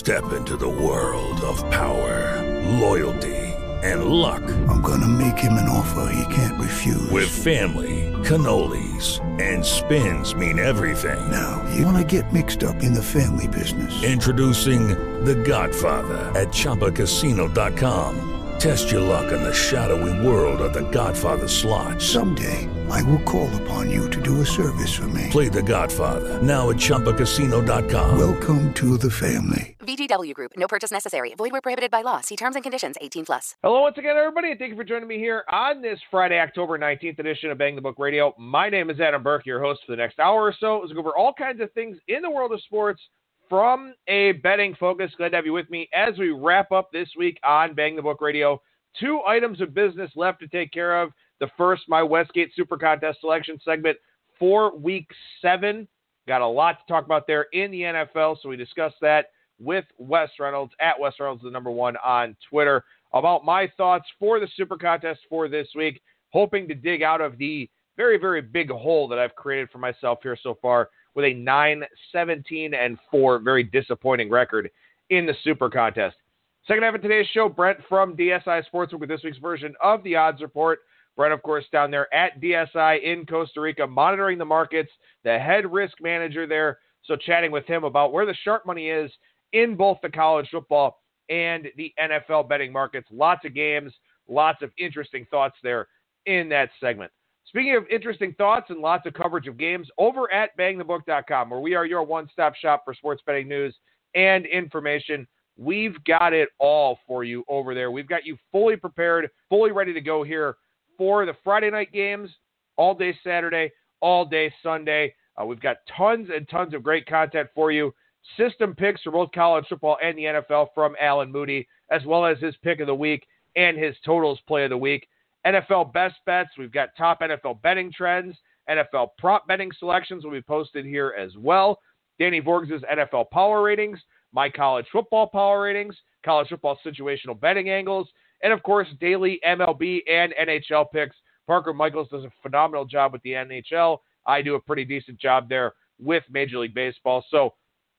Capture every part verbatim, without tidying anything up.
Step into the world of power, loyalty, and luck. I'm gonna make him an offer he can't refuse. With family, cannolis, and spins mean everything. Now, you wanna get mixed up in the family business. Introducing The Godfather at Chumba Casino dot com. Test your luck in the shadowy world of The Godfather slot. Someday, I will call upon you to do a service for me. Play The Godfather now at Chumba Casino dot com. Welcome to the family. V G W Group. No purchase necessary. Void where prohibited by law. See terms and conditions. eighteen plus. Hello once again, everybody, and thank you for joining me here on this Friday, October nineteenth edition of Bang the Book Radio. My name is Adam Burke, your host for the next hour or so. Let's go over all kinds of things in the world of sports from a betting focus. Glad to have you with me as we wrap up this week on Bang the Book Radio. Two items of business left to take care of. The first, my Westgate Super Contest selection segment for week seven. Got a lot to talk about there in the N F L, so we discussed that with Wes Reynolds, at Wes Reynolds, the number one on Twitter, about my thoughts for the Super Contest for this week, hoping to dig out of the very, very big hole that I've created for myself here so far with a nine seventeen and four very disappointing record in the Super Contest. Second half of today's show, Brent from D S I Sportsbook with this week's version of the Odds Report. Brent, of course, down there at D S I in Costa Rica, monitoring the markets, the head risk manager there. So chatting with him about where the sharp money is in both the college football and the N F L betting markets. Lots of games, lots of interesting thoughts there in that segment. Speaking of interesting thoughts and lots of coverage of games, over at bang the book dot com, where we are your one-stop shop for sports betting news and information. We've got it all for you over there. We've got you fully prepared, fully ready to go here for the Friday night games, all day Saturday, all day Sunday. Uh, we've got tons and tons of great content for you. System picks for both college football and the N F L from Alan Moody, as well as his pick of the week and his totals play of the week. N F L best bets. We've got top N F L betting trends. N F L prop betting selections will be posted here as well. Danny Vorgs' N F L power ratings. My college football power ratings, college football situational betting angles, and, of course, daily M L B and N H L picks. Parker Michaels does a phenomenal job with the N H L. I do a pretty decent job there with Major League Baseball. So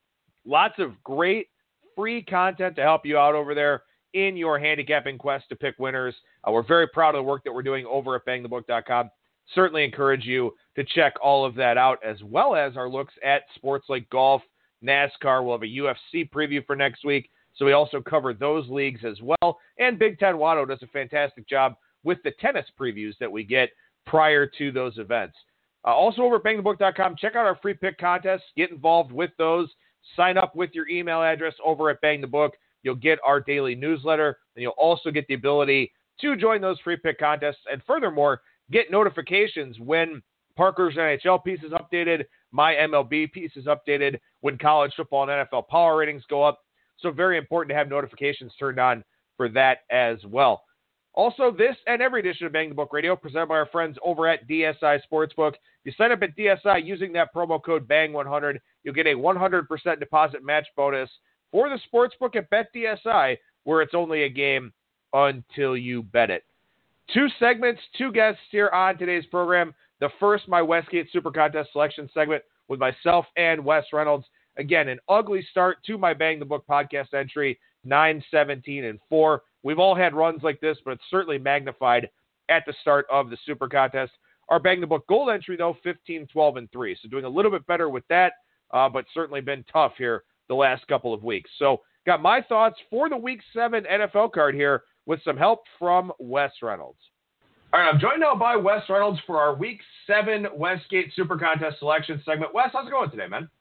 lots of great free content to help you out over there in your handicapping quest to pick winners. Uh, we're very proud of the work that we're doing over at bang the book dot com. Certainly encourage you to check all of that out, as well as our looks at sports like golf, NASCAR. We'll have a U F C preview for next week, so we also cover those leagues as well. And Big Ten Watto does a fantastic job with the tennis previews that we get prior to those events. Uh, also over at bang the book dot com, check out our free pick contests. Get involved with those. Sign up with your email address over at Bang the Book. You'll get our daily newsletter, and you'll also get the ability to join those free pick contests. And furthermore, get notifications when Parker's N H L piece is updated, my M L B piece is updated, when college football and N F L power ratings go up. So very important to have notifications turned on for that as well. Also, this and every edition of Bang the Book Radio presented by our friends over at D S I Sportsbook. If you sign up at D S I using that promo code B A N G one hundred, you'll get a one hundred percent deposit match bonus for the sportsbook at BetDSI, where it's only a game until you bet it. Two segments, two guests here on today's program. The first, my Westgate Super Contest selection segment with myself and Wes Reynolds. Again, an ugly start to my Bang the Book podcast entry, nine seventeen and four. We've all had runs like this, but it's certainly magnified at the start of the Super Contest. Our Bang the Book gold entry, though, fifteen, twelve, and three. So doing a little bit better with that, uh, but certainly been tough here the last couple of weeks. So got my thoughts for the Week seven N F L card here with some help from Wes Reynolds. All right, I'm joined now by Wes Reynolds for our Week seven Westgate Super Contest selection segment. Wes, how's it going today, man?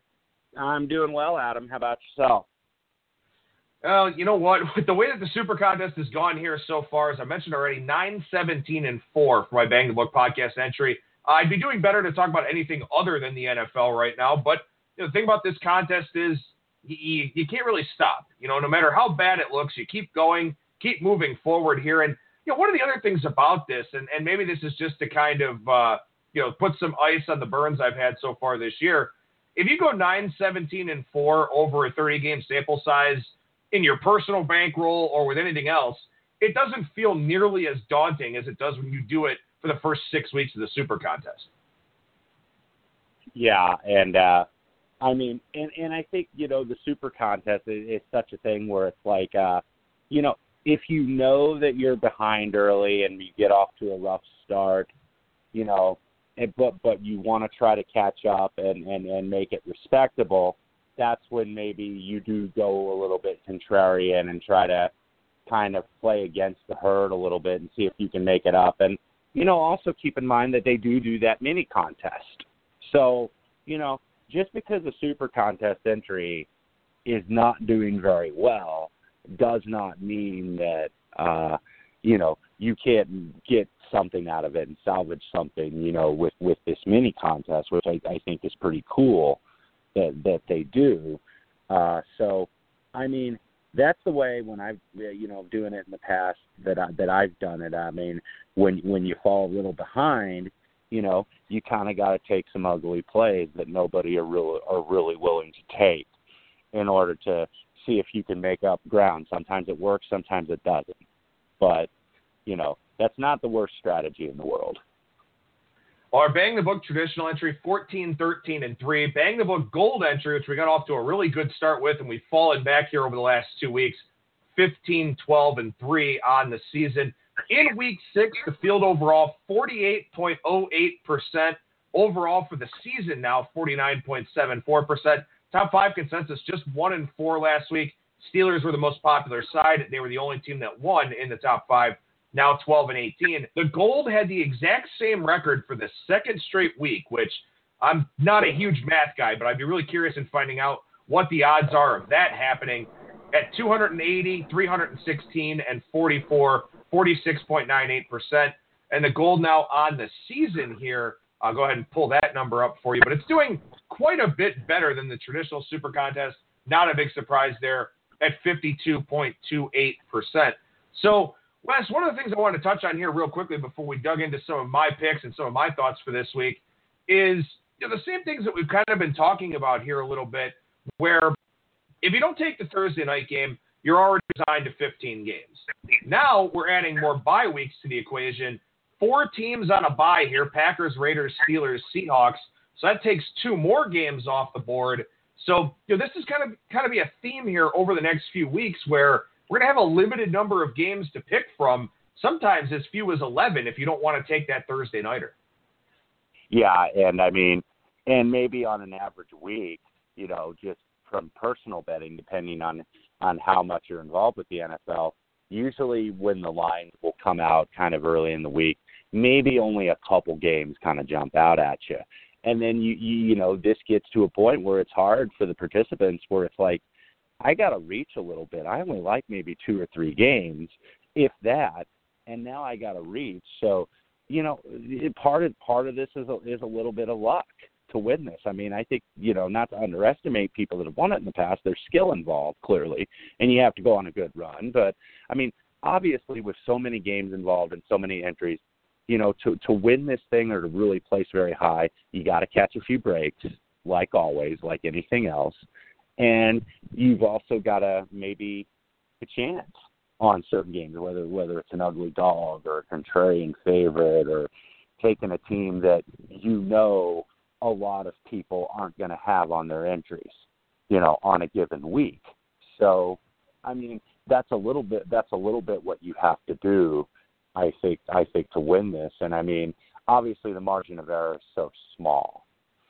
I'm doing well, Adam. How about yourself? Well, you know what? With the way that the Super Contest has gone here so far, as I mentioned already, nine seventeen and four for my Bang the Book podcast entry. I'd be doing better to talk about anything other than the N F L right now, but you know, the thing about this contest is you, you can't really stop. You know, no matter how bad it looks, you keep going, keep moving forward here. And you know, one of the other things about this, and, and maybe this is just to kind of, uh, you know, put some ice on the burns I've had so far this year. If you go nine seventeen and four over a thirty-game sample size in your personal bankroll or with anything else, it doesn't feel nearly as daunting as it does when you do it for the first six weeks of the Super Contest. Yeah, and uh, I mean, and, and I think, you know, the super contest is, is such a thing where it's like, uh, you know, if you know that you're behind early and you get off to a rough start, you know, and, but but you want to try to catch up and, and, and make it respectable, that's when maybe you do go a little bit contrarian and try to kind of play against the herd a little bit and see if you can make it up. And, you know, also keep in mind that they do do that mini contest. So, you know, just because a super contest entry is not doing very well does not mean that, uh, you know, you can't get something out of it and salvage something, you know, with, with this mini contest, which I, I think is pretty cool that, that they do. Uh, so, I mean, that's the way when I've, you know, doing it in the past that, I, that I've done it. I mean, when when you fall a little behind, you know, you kind of got to take some ugly plays that nobody are really, are really willing to take in order to see if you can make up ground. Sometimes it works, sometimes it doesn't. But, you know, that's not the worst strategy in the world. Our Bang the Book traditional entry, fourteen, thirteen, and three. Bang the Book gold entry, which we got off to a really good start with, and we've fallen back here over the last two weeks, fifteen, twelve, and three on the season. In week six, the field overall, forty-eight point oh eight percent. Overall for the season now, forty-nine point seven four percent. Top five consensus, just one and four last week. Steelers were the most popular side. They were the only team that won in the top five, now twelve and eighteen. The gold had the exact same record for the second straight week, which I'm not a huge math guy, but I'd be really curious in finding out what the odds are of that happening at two hundred eighty, three hundred sixteen, and forty-four, forty-six point nine eight percent. And the gold now on the season here, I'll go ahead and pull that number up for you, but it's doing quite a bit better than the traditional super contest. Not a big surprise there at fifty-two point two eight percent. So, Wes, one of the things I wanted to touch on here real quickly before we dug into some of my picks and some of my thoughts for this week is, you know, the same things that we've kind of been talking about here a little bit, where if you don't take the Thursday night game, you're already resigned to fifteen games. Now we're adding more bye weeks to the equation. Four teams on a bye here, Packers, Raiders, Steelers, Seahawks. So that takes two more games off the board. So, you know, this is kind of kind of be a theme here over the next few weeks where we're going to have a limited number of games to pick from, sometimes as few as eleven if you don't want to take that Thursday nighter. Yeah, and I mean, and maybe on an average week, you know, just from personal betting, depending on, on how much you're involved with the N F L, usually when the lines will come out kind of early in the week, maybe only a couple games kind of jump out at you. And then, you, you you know, this gets to a point where it's hard for the participants where it's like, I got to reach a little bit. I only like maybe two or three games, if that, and now I got to reach. So, you know, it, part of part of this is a, is a little bit of luck to win this. I mean, I think, you know, not to underestimate people that have won it in the past. There's skill involved, clearly, and you have to go on a good run. But, I mean, obviously with so many games involved and so many entries, you know, to, to win this thing or to really place very high, you got to catch a few breaks, like always, like anything else. And you've also got to maybe a chance on certain games, whether whether it's an ugly dog or a contrarian favorite or taking a team that you know a lot of people aren't going to have on their entries, you know, on a given week. So, I mean, that's a little bit that's a little bit what you have to do, I think, I think to win this. And, I mean, obviously the margin of error is so small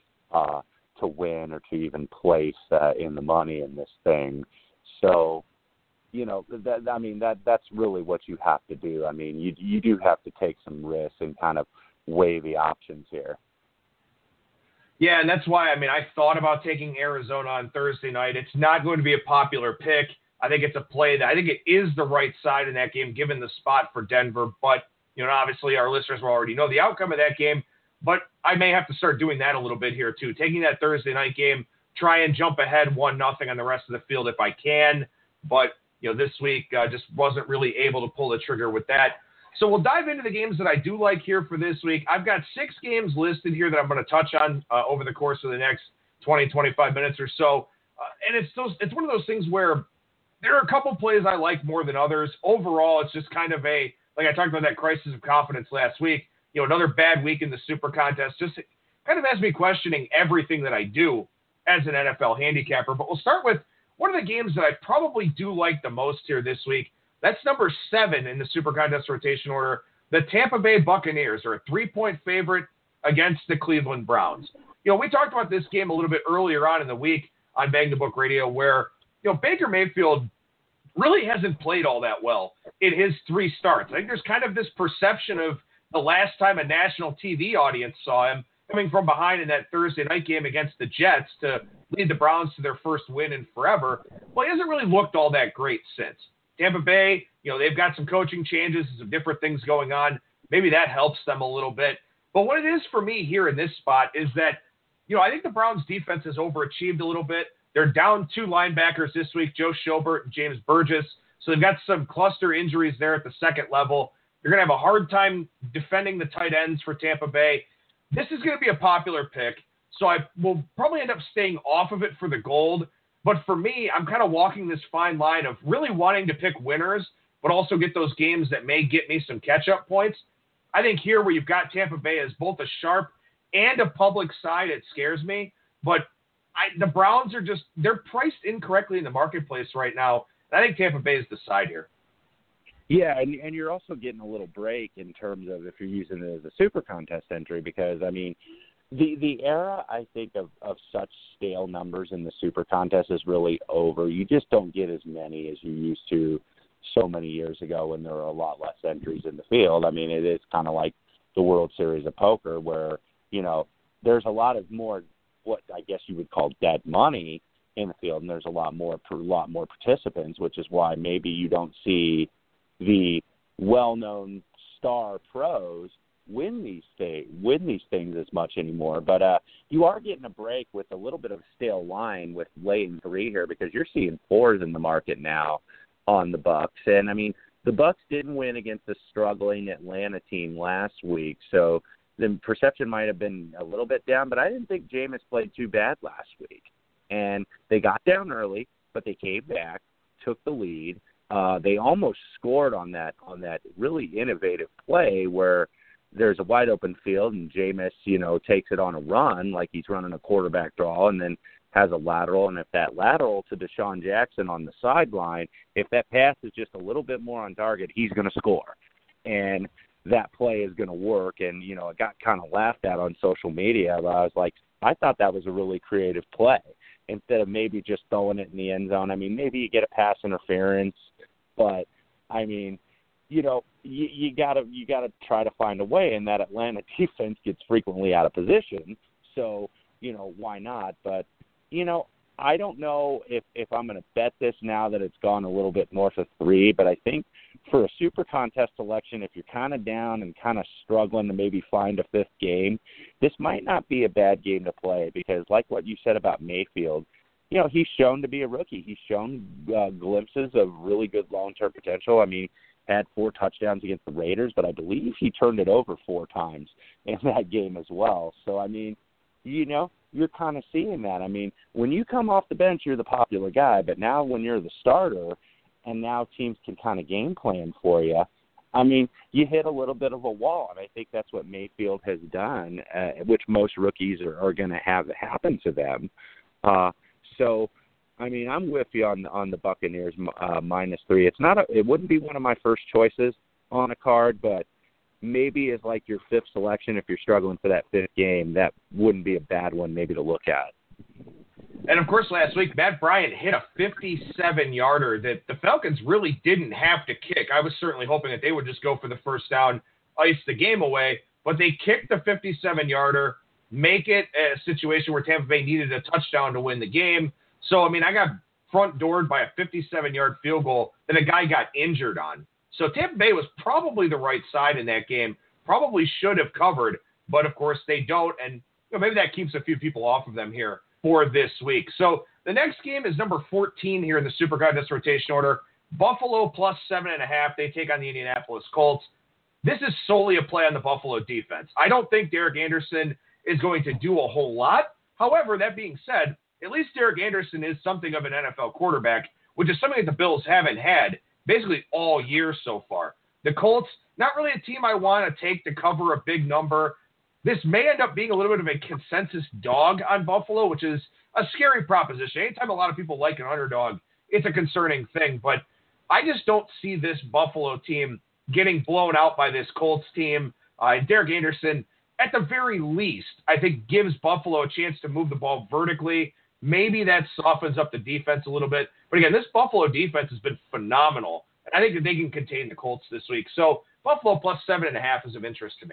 uh, to win or to even place uh, in the money in this thing. So, you know, that, I mean, that that's really what you have to do. I mean, you you do have to take some risks and kind of weigh the options here. Yeah, and that's why, I mean, I thought about taking Arizona on Thursday night. It's not going to be a popular pick. I think it's a play that I think it is the right side in that game, given the spot for Denver. But, you know, obviously our listeners will already know the outcome of that game. But I may have to start doing that a little bit here, too. Taking that Thursday night game, try and jump ahead one nothing on the rest of the field if I can. But, you know, this week uh, just wasn't really able to pull the trigger with that. So we'll dive into the games that I do like here for this week. I've got six games listed here that I'm going to touch on uh, over the course of the next twenty, twenty-five minutes or so. Uh, and it's those, it's one of those things where there are a couple plays I like more than others. Overall, it's just kind of a, like I talked about that crisis of confidence last week, you know, another bad week in the super contest just kind of has me questioning everything that I do. as an N F L handicapper. But we'll start with one of the games that I probably do like the most here this week. That's number seven in the Super Contest rotation order. The Tampa Bay Buccaneers are a three-point favorite against the Cleveland Browns. You know, we talked about this game a little bit earlier on in the week on Bang the Book Radio where, you know, Baker Mayfield really hasn't played all that well in his three starts. I think there's kind of this perception of the last time a national T V audience saw him coming from behind in that Thursday night game against the Jets to lead the Browns to their first win in forever. Well, he hasn't really looked all that great since. Tampa Bay, you know, they've got some coaching changes and some different things going on. Maybe that helps them a little bit. But what it is for me here in this spot is that, you know, I think the Browns defense has overachieved a little bit. They're down two linebackers this week, Joe Schobert and James Burgess. So they've got some cluster injuries there at the second level. You're going to have a hard time defending the tight ends for Tampa Bay. This is going to be a popular pick, so I will probably end up staying off of it for the gold. But for me, I'm kind of walking this fine line of really wanting to pick winners, but also get those games that may get me some catch-up points. I think here where you've got Tampa Bay as both a sharp and a public side, it scares me. But I, the Browns are just, they're priced incorrectly in the marketplace right now. And I think Tampa Bay is the side here. Yeah, and, and you're also getting a little break in terms of if you're using it as a Super Contest entry because, I mean, the the era, I think, of, of such stale numbers in the Super Contest is really over. You just don't get as many as you used to so many years ago when there were a lot less entries in the field. I mean, it is kind of like the World Series of Poker where, you know, there's a lot of more what I guess you would call dead money in the field, and there's a lot more a lot more participants, which is why maybe you don't see the well-known star pros win these things, win these things as much anymore. But uh, you are getting a break with a little bit of a stale line with laying three here because you're seeing fours in the market now on the Bucs. And I mean, the Bucs didn't win against a struggling Atlanta team last week, so the perception might have been a little bit down. But I didn't think Jameis played too bad last week, and they got down early, but they came back, took the lead. Uh, they almost scored on that on that really innovative play where there's a wide open field and Jameis, you know, takes it on a run like he's running a quarterback draw and then has a lateral. And if that lateral to Deshaun Jackson on the sideline, if that pass is just a little bit more on target, he's going to score. And that play is going to work. And, you know, it got kind of laughed at on social media. But I was like, I thought that was a really creative play instead of maybe just throwing it in the end zone. I mean, maybe you get a pass interference. But, I mean, you know, you, you gotta you gotta try to find a way, and that Atlanta defense gets frequently out of position. So, you know, why not? But, you know, I don't know if, if I'm going to bet this now that it's gone a little bit north of three, but I think for a Super Contest selection, if you're kind of down and kind of struggling to maybe find a fifth game, this might not be a bad game to play because like what you said about Mayfield, you know, he's shown to be a rookie. He's shown uh, glimpses of really good long-term potential. I mean, had four touchdowns against the Raiders, but I believe he turned it over four times in that game as well. So, I mean, you know, you're kind of seeing that. I mean, when you come off the bench, you're the popular guy, but now when you're the starter and now teams can kind of game plan for you, I mean, you hit a little bit of a wall, and I think that's what Mayfield has done, uh, which most rookies are, are going to have happen to them. Uh So, I mean, I'm with you on on the Buccaneers uh, minus three. It's not a, it wouldn't be one of my first choices on a card, but maybe as like your fifth selection if you're struggling for that fifth game, that wouldn't be a bad one maybe to look at. And, of course, last week, Matt Bryant hit a fifty-seven-yarder that the Falcons really didn't have to kick. I was certainly hoping that they would just go for the first down, ice the game away, but they kicked the fifty-seven-yarder, make it a situation where Tampa Bay needed a touchdown to win the game. So, I mean, I got front-doored by a fifty-seven-yard field goal that a guy got injured on. So Tampa Bay was probably the right side in that game, probably should have covered, but, of course, they don't, and you know, maybe that keeps a few people off of them here for this week. So the next game is number fourteen here in the Super Contest rotation order. Buffalo plus seven and a half. They take on the Indianapolis Colts. This is solely a play on the Buffalo defense. I don't think Derek Anderson is going to do a whole lot. However, that being said, at least Derek Anderson is something of an N F L quarterback, which is something that the Bills haven't had basically all year so far. The Colts, not really a team I want to take to cover a big number. this may end up being a little bit of a consensus dog on Buffalo, which is a scary proposition. Anytime a lot of people like an underdog, it's a concerning thing. But I just don't see this Buffalo team getting blown out by this Colts team. Uh, and Derek Anderson, at the very least, I think gives Buffalo a chance to move the ball vertically. Maybe that softens up the defense a little bit. But again, this Buffalo defense has been phenomenal. And I think that they can contain the Colts this week. So Buffalo plus seven and a half is of interest to me.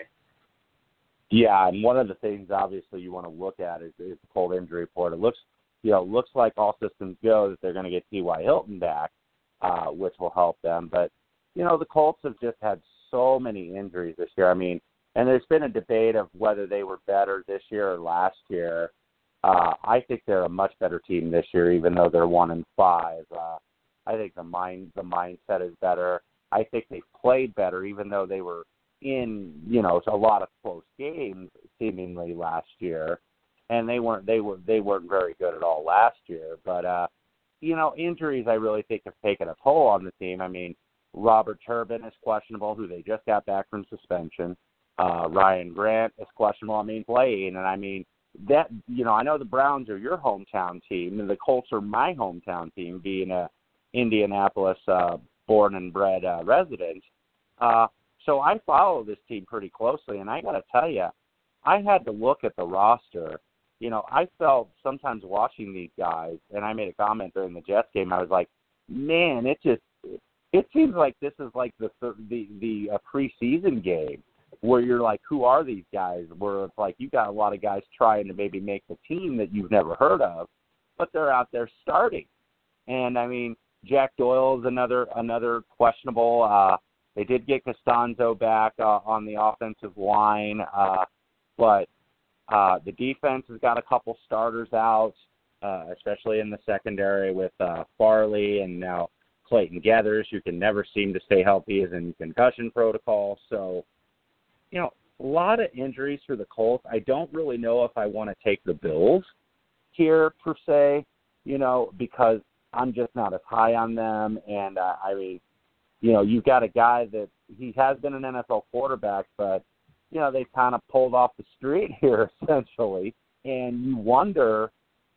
Yeah, and one of the things obviously you want to look at is, is the Colt injury report. It looks, you know, looks like all systems go that they're going to get T Y. Hilton back, uh, which will help them. But, you know, the Colts have just had so many injuries this year. I mean, and there's been a debate of whether they were better this year or last year. Uh, I think they're a much better team this year, even though they're one and five. Uh, I think the mind, the mindset is better. I think they played better, even though they were in, you know, a lot of close games seemingly last year, and they weren't they were they weren't very good at all last year. But uh, you know, injuries I really think have taken a toll on the team. I mean, Robert Turbin is questionable, who they just got back from suspension. Uh, Ryan Grant is questionable. I mean, playing, and I mean that, you know, I know the Browns are your hometown team, and the Colts are my hometown team, being a Indianapolis uh, born and bred uh, resident. Uh, So I follow this team pretty closely, and I got to tell you, I had to look at the roster. You know, I felt sometimes watching these guys, and I made a comment during the Jets game. I was like, man, it just it seems like this is like the the the uh, preseason game where you're like, who are these guys? Where it's like you got a lot of guys trying to maybe make the team that you've never heard of, but they're out there starting. And I mean, Jack Doyle is another another questionable. Uh, They did get Costanzo back uh, on the offensive line, uh, but uh, the defense has got a couple starters out, uh, especially in the secondary with uh, Farley and now Clayton Geathers, who can never seem to stay healthy, is in concussion protocol. So, you know, a lot of injuries for the Colts. I don't really know if I want to take the Bills here per se, you know, because I'm just not as high on them. And, uh, I mean, you know, you've got a guy that he has been an N F L quarterback, but, you know, they kind of pulled off the street here essentially. And you wonder,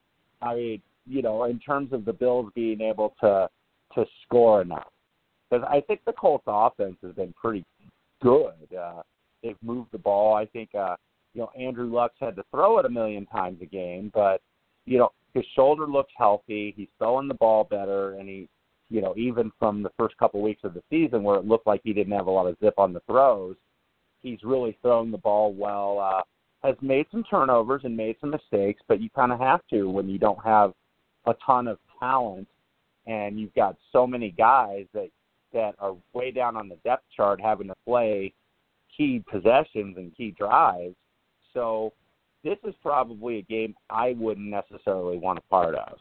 I mean, you know, in terms of the Bills being able to to score enough. Because I think the Colts offense has been pretty good. Uh, they've moved the ball. I think, uh, you know, Andrew Luck's had to throw it a million times a game, but, you know, his shoulder looks healthy. He's throwing the ball better, and he, you know, even from the first couple weeks of the season where it looked like he didn't have a lot of zip on the throws, he's really thrown the ball well, uh, has made some turnovers and made some mistakes, but you kind of have to when you don't have a ton of talent and you've got so many guys that, that are way down on the depth chart having to play key possessions and key drives. So this is probably a game I wouldn't necessarily want a part of.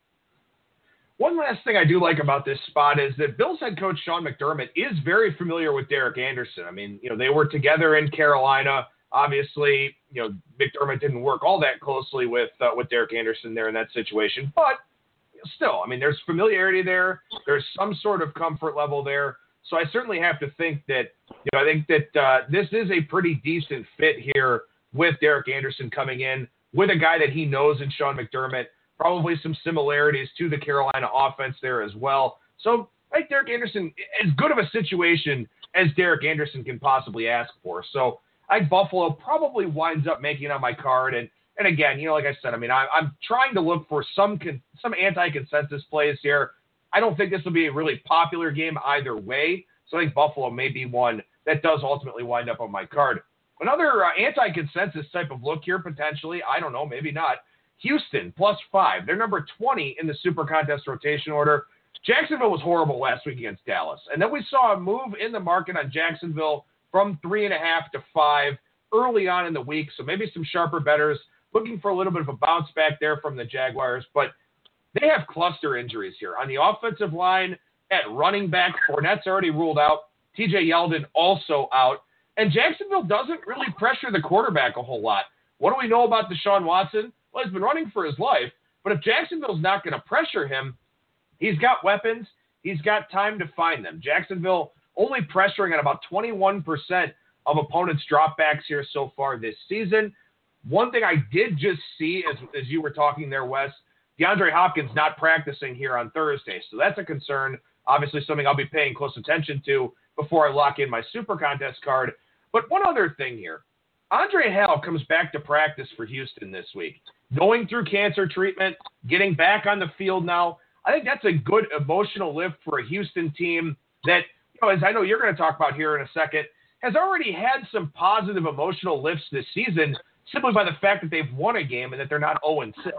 One last thing I do like about this spot is that Bills head coach Sean McDermott is very familiar with Derek Anderson. I mean, you know, they were together in Carolina. Obviously, you know, McDermott didn't work all that closely with uh, with Derek Anderson there in that situation, but still, I mean, there's familiarity there. There's some sort of comfort level there. So I certainly have to think that, you know, I think that uh, this is a pretty decent fit here with Derek Anderson coming in with a guy that he knows in Sean McDermott. Probably some similarities to the Carolina offense there as well. So I think Derek Anderson, as good of a situation as Derek Anderson can possibly ask for. So I think Buffalo probably winds up making it on my card. And, and again, you know, like I said, I mean, I, I'm trying to look for some con, some anti-consensus plays here. I don't think this will be a really popular game either way. So I think Buffalo may be one that does ultimately wind up on my card. Another uh, anti-consensus type of look here, potentially. I don't know, maybe not. Houston, plus five. They're number twenty in the Super Contest rotation order. Jacksonville was horrible last week against Dallas. And then we saw a move in the market on Jacksonville from three and a half to five early on in the week. So maybe some sharper bettors looking for a little bit of a bounce back there from the Jaguars. But they have cluster injuries here. On the offensive line, at running back, Fournette's already ruled out. T J Yeldon also out. And Jacksonville doesn't really pressure the quarterback a whole lot. What do we know about Deshaun Watson? Well, he's been running for his life. But if Jacksonville's not going to pressure him, he's got weapons. He's got time to find them. Jacksonville only pressuring at about twenty-one percent of opponents' dropbacks here so far this season. One thing I did just see as, as you were talking there, Wes, DeAndre Hopkins not practicing here on Thursday. So that's a concern. Obviously something I'll be paying close attention to before I lock in my Super Contest card. But one other thing here. Andre Hale comes back to practice for Houston this week. Going through cancer treatment, getting back on the field now. I think that's a good emotional lift for a Houston team that, you know, as I know you're going to talk about here in a second, has already had some positive emotional lifts this season simply by the fact that they've won a game and that they're not oh and six.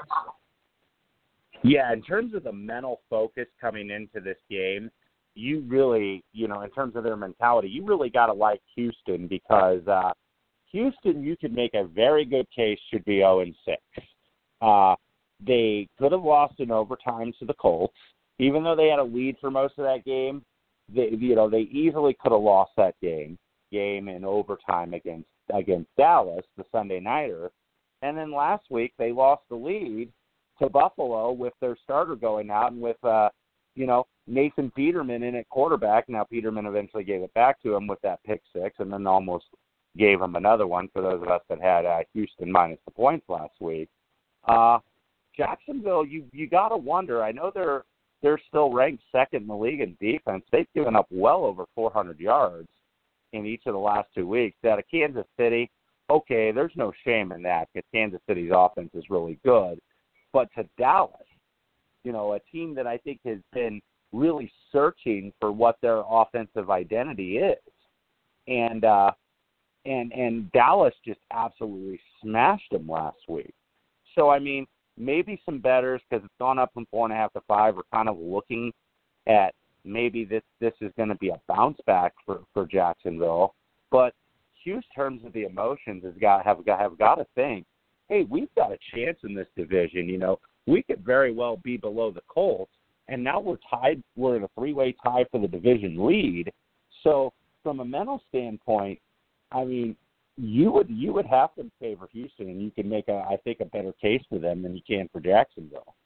Yeah, in terms of the mental focus coming into this game, you really, you know, in terms of their mentality, you really got to like Houston because uh, Houston, you could make a very good case, should be oh and six. Uh, they could have lost in overtime to the Colts. Even though they had a lead for most of that game, they, you know, they easily could have lost that game, game in overtime against against Dallas, the Sunday nighter. And then last week they lost the lead to Buffalo with their starter going out and with, uh, you know, Nathan Peterman in at quarterback. Now Peterman eventually gave it back to him with that pick six and then almost gave him another one for those of us that had uh, Houston minus the points last week. Uh, Jacksonville, you you got to wonder. I know they're they're still ranked second in the league in defense. They've given up well over four hundred yards in each of the last two weeks. Out of Kansas City, okay, there's no shame in that because Kansas City's offense is really good. But to Dallas, you know, a team that I think has been really searching for what their offensive identity is, and uh, and and Dallas just absolutely smashed them last week. So I mean, maybe some bettors, because it's gone up from four and a half to five, are kind of looking at maybe this this is going to be a bounce back for, for Jacksonville. But Houston, in terms of the emotions, has got have got have got to think, hey, we've got a chance in this division. You know, we could very well be below the Colts, and now we're tied. We're in a three-way tie for the division lead. So from a mental standpoint, I mean, you would you would have to favor Houston, and you can make a I think a better case for them than you can for Jacksonville.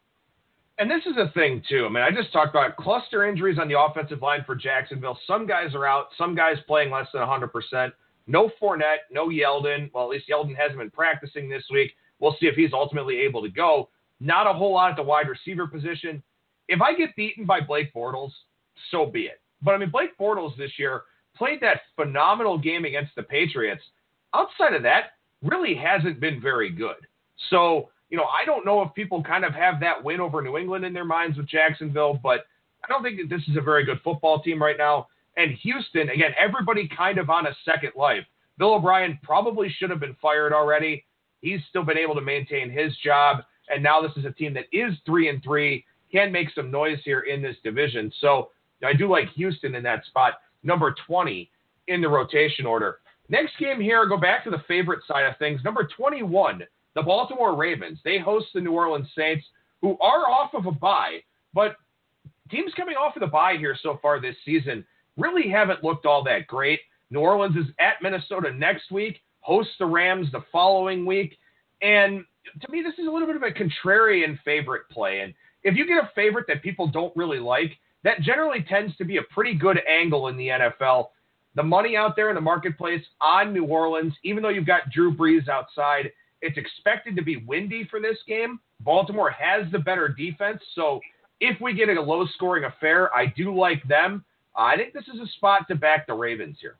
And this is a thing too. I mean, I just talked about cluster injuries on the offensive line for Jacksonville. Some guys are out. Some guys playing less than one hundred percent. No Fournette, no Yeldon. Well, at least Yeldon hasn't been practicing this week. We'll see if he's ultimately able to go. Not a whole lot at the wide receiver position. If I get beaten by Blake Bortles, so be it. But, I mean, Blake Bortles this year played that phenomenal game against the Patriots. Outside of that, really hasn't been very good. So, you know, I don't know if people kind of have that win over New England in their minds with Jacksonville, but I don't think that this is a very good football team right now. And Houston, again, everybody kind of on a second life. Bill O'Brien probably should have been fired already. He's still been able to maintain his job. And now this is a team that is three and three, can make some noise here in this division. So I do like Houston in that spot, number twenty in the rotation order. Next game here, go back to the favorite side of things. Number twenty-one, the Baltimore Ravens. They host the New Orleans Saints, who are off of a bye, but teams coming off of the bye here so far this season really haven't looked all that great. New Orleans is at Minnesota next week, hosts the Rams the following week, and to me, this is a little bit of a contrarian favorite play. And if you get a favorite that people don't really like, that generally tends to be a pretty good angle in the N F L. The money out there in the marketplace on New Orleans, even though you've got Drew Brees outside, it's expected to be windy for this game. Baltimore has the better defense, so if we get a low-scoring affair, I do like them. Uh, I think this is a spot to back the Ravens here.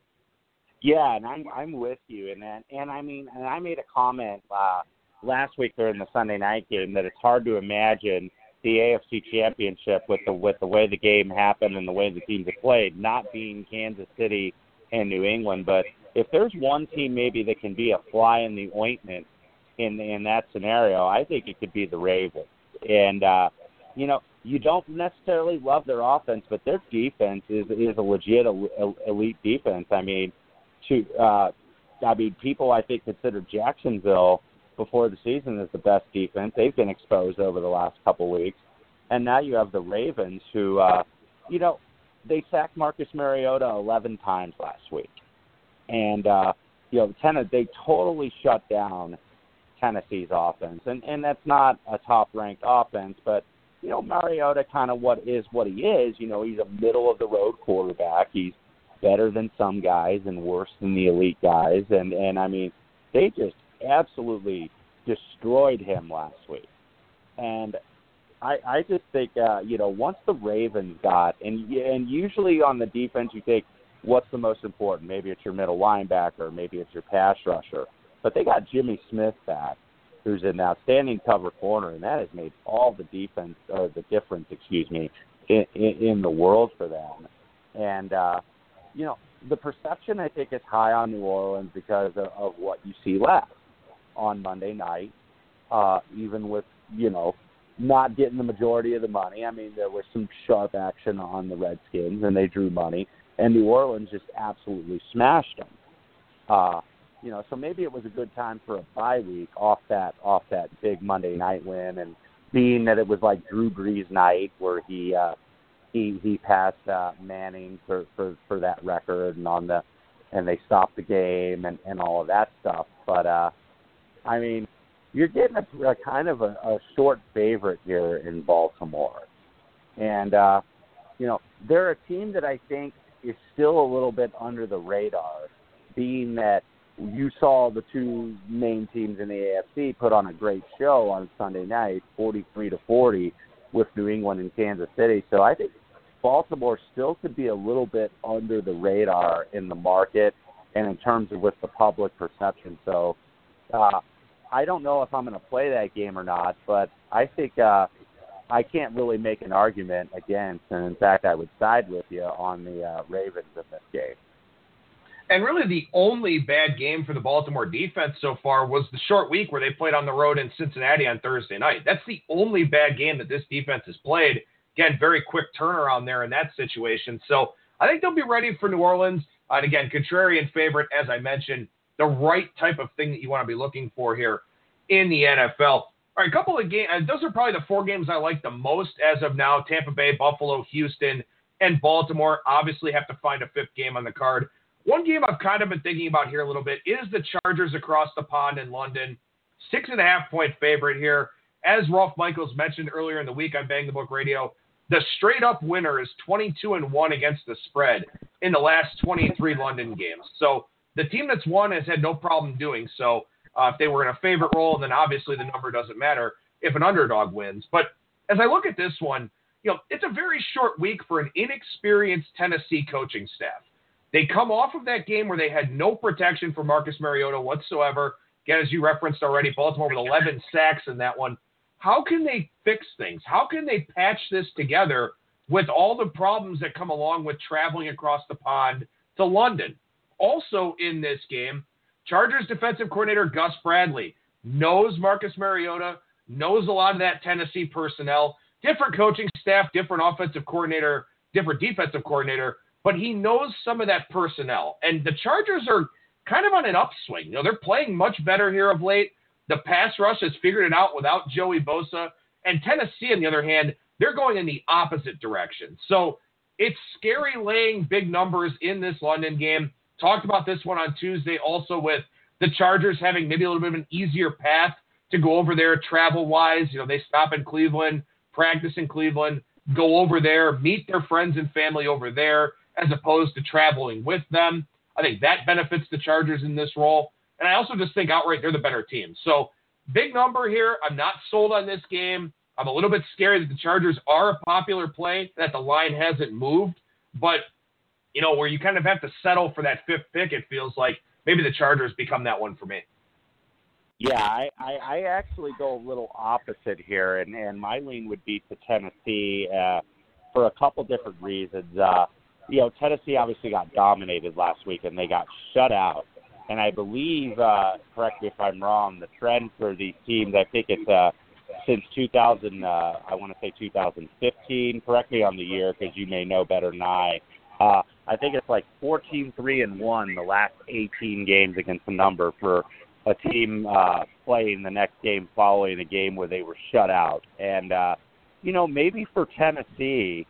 Yeah, and I'm I'm with you in that. And I mean, and I made a comment uh, last week during the Sunday night game that it's hard to imagine the A F C Championship with the with the way the game happened and the way the teams have played, not being Kansas City and New England. But if there's one team maybe that can be a fly in the ointment in in that scenario, I think it could be the Ravens. And uh, you know, you don't necessarily love their offense, but their defense is is a legit elite defense. I mean, to uh, I mean, people I think consider Jacksonville before the season as the best defense. They've been exposed over the last couple weeks, and now you have the Ravens, who, uh, you know, they sacked Marcus Mariota eleven times last week, and uh, you know, Tennessee, they totally shut down Tennessee's offense, and and that's not a top-ranked offense, but you know, Mariota kind of what is what he is. You know, he's a middle-of-the-road quarterback. He's better than some guys and worse than the elite guys. And, and I mean, they just absolutely destroyed him last week. And I, I just think, uh, you know, once the Ravens got, and and usually on the defense you think, what's the most important? Maybe it's your middle linebacker, maybe it's your pass rusher. But they got Jimmy Smith back, who's an outstanding cover corner, and that has made all the defense, or the difference, excuse me, in, in, in the world for them. And, uh, you know, the perception, I think, is high on New Orleans because of, of what you see left on Monday night, uh, even with, you know, not getting the majority of the money. I mean, there was some sharp action on the Redskins, and they drew money, and New Orleans just absolutely smashed them. Uh, you know, so maybe it was a good time for a bye week off that off that big Monday night win, and being that it was like Drew Brees night where he uh, he he passed uh, Manning for, for, for that record, and on the and they stopped the game and, and all of that stuff. But uh, I mean, you're getting a, a kind of a, a short favorite here in Baltimore. And, uh, you know, they're a team that I think is still a little bit under the radar, being that you saw the two main teams in the A F C put on a great show on Sunday night, forty-three to forty, with New England and Kansas City. So I think Baltimore still could be a little bit under the radar in the market and in terms of with the public perception. So, uh, I don't know if I'm going to play that game or not, but I think uh, I can't really make an argument against, and in fact, I would side with you on the uh, Ravens in this game. And really the only bad game for the Baltimore defense so far was the short week where they played on the road in Cincinnati on Thursday night. That's the only bad game that this defense has played. Again, very quick turnaround there in that situation. So I think they'll be ready for New Orleans. And again, contrarian favorite, as I mentioned, the right type of thing that you want to be looking for here in the N F L. All right, a couple of games. Those are probably the four games I like the most as of now. Tampa Bay, Buffalo, Houston, and Baltimore. Obviously have to find a fifth game on the card. One game I've kind of been thinking about here a little bit is the Chargers across the pond in London. Six and a half point favorite here. As Rolf Michaels mentioned earlier in the week on Bang the Book Radio, the straight up winner is twenty-two and one against the spread in the last twenty-three London games. So the team that's won has had no problem doing so. Uh, if they were in a favorite role, then obviously the number doesn't matter if an underdog wins. But as I look at this one, you know, it's a very short week for an inexperienced Tennessee coaching staff. They come off of that game where they had no protection for Marcus Mariota whatsoever. Again, as you referenced already, Baltimore with eleven sacks in that one. How can they fix things? How can they patch this together with all the problems that come along with traveling across the pond to London? Also in this game, Chargers defensive coordinator Gus Bradley knows Marcus Mariota, knows a lot of that Tennessee personnel, different coaching staff, different offensive coordinator, different defensive coordinator, but he knows some of that personnel. And the Chargers are kind of on an upswing. You know, they're playing much better here of late. The pass rush has figured it out without Joey Bosa. And Tennessee, on the other hand, they're going in the opposite direction. So it's scary laying big numbers in this London game. Talked about this one on Tuesday also with the Chargers having maybe a little bit of an easier path to go over there travel-wise. You know, they stop in Cleveland, practice in Cleveland, go over there, meet their friends and family over there as opposed to traveling with them. I think that benefits the Chargers in this role. And I also just think outright they're the better team. So big number here. I'm not sold on this game. I'm a little bit scared that the Chargers are a popular play, that the line hasn't moved. But, you know, where you kind of have to settle for that fifth pick, it feels like maybe the Chargers become that one for me. Yeah, I, I, I actually go a little opposite here, and, and my lean would be to Tennessee uh, for a couple different reasons. Uh, you know, Tennessee obviously got dominated last week, and they got shut out. And I believe, uh, correct me if I'm wrong, the trend for these teams, I think it's uh, since two thousand, uh, I want to say two thousand fifteen, correct me on the year because you may know better than I. Uh, I think it's like fourteen three and one the last eighteen games against the number for a team uh, playing the next game following a game where they were shut out. And, uh, you know, maybe for Tennessee,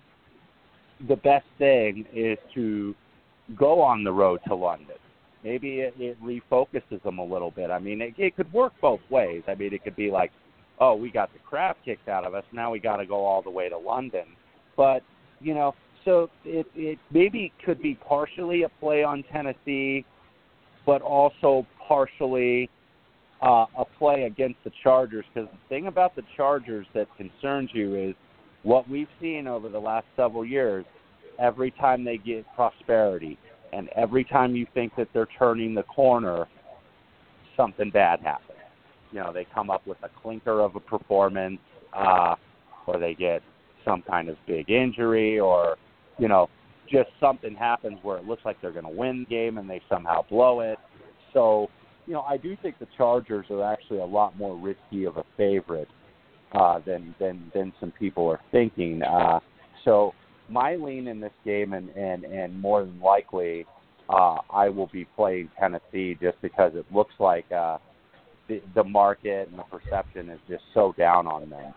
the best thing is to go on the road to London. Maybe it, it refocuses them a little bit. I mean, it, it could work both ways. I mean, it could be like, oh, we got the crap kicked out of us. Now we got to go all the way to London. But, you know, so it, it maybe could be partially a play on Tennessee, but also partially uh, a play against the Chargers, because the thing about the Chargers that concerns you is what we've seen over the last several years. Every time they get prosperity and every time you think that they're turning the corner, something bad happens. You know, they come up with a clinker of a performance, uh, or they get some kind of big injury, or, you know, just something happens where it looks like they're going to win the game and they somehow blow it. So, you know, I do think the Chargers are actually a lot more risky of a favorite uh, than, than than some people are thinking. Uh, so my lean in this game, and, and, and more than likely, uh, I will be playing Tennessee just because it looks like uh, the, the market and the perception is just so down on them.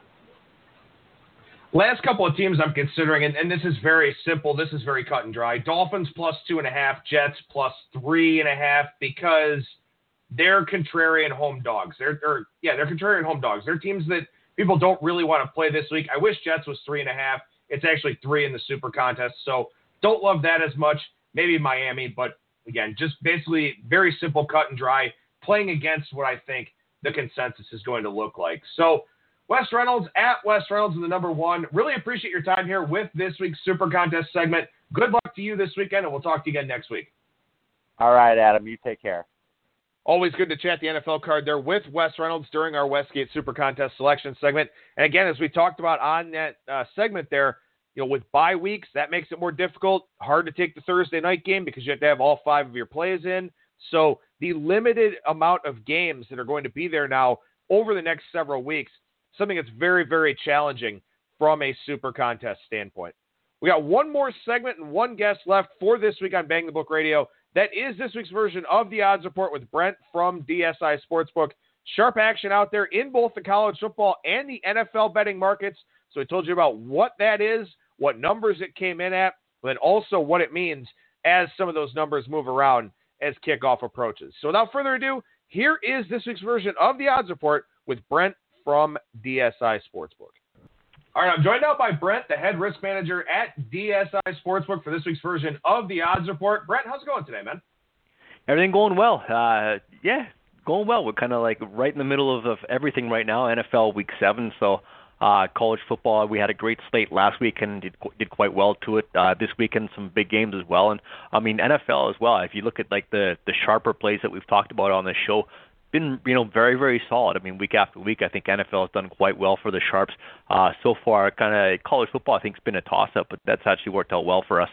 Last couple of teams I'm considering, and, and this is very simple. This is very cut and dry. Dolphins plus two and a half, Jets plus three and a half, because they're contrarian home dogs. They're, or, yeah, they're contrarian home dogs. They're teams that people don't really want to play this week. I wish Jets was three and a half. It's actually three in the Super Contest, so don't love that as much. Maybe Miami, but again, just basically very simple, cut and dry, playing against what I think the consensus is going to look like. So Wes Reynolds at Wes Reynolds in the number one. Really appreciate your time here with this week's Super Contest segment. Good luck to you this weekend, and we'll talk to you again next week. All right, Adam. You take care. Always good to chat the N F L card there with Wes Reynolds during our Westgate Super Contest selection segment. And again, as we talked about on that uh, segment there, you know, with bye weeks, that makes it more difficult. Hard to take the Thursday night game because you have to have all five of your plays in. So the limited amount of games that are going to be there now over the next several weeks, something that's very, very challenging from a Super Contest standpoint. We got one more segment and one guest left for this week on Bang the Book Radio. That is this week's version of the Odds Report with Brent from D S I Sportsbook. Sharp action out there in both the college football and the N F L betting markets. So I told you about what that is, what numbers it came in at, but then also what it means as some of those numbers move around as kickoff approaches. So without further ado, here is this week's version of the Odds Report with Brent from D S I Sportsbook. All right, I'm joined now by Brent, the head risk manager at D S I Sportsbook for this week's version of the Odds Report. Brent, how's it going today, man? Everything going well. Uh, yeah, going well. We're kind of like right in the middle of, of everything right now, N F L Week seven, so uh, college football, we had a great slate last week and did, did quite well to it. Uh, this weekend, some big games as well. And, I mean, N F L as well. If you look at, like, the, the sharper plays that we've talked about on this show, been, you know, very, very solid. I mean, week after week, I think N F L has done quite well for the Sharps. Uh, so far, kind of college football, I think, has been a toss-up, but that's actually worked out well for us.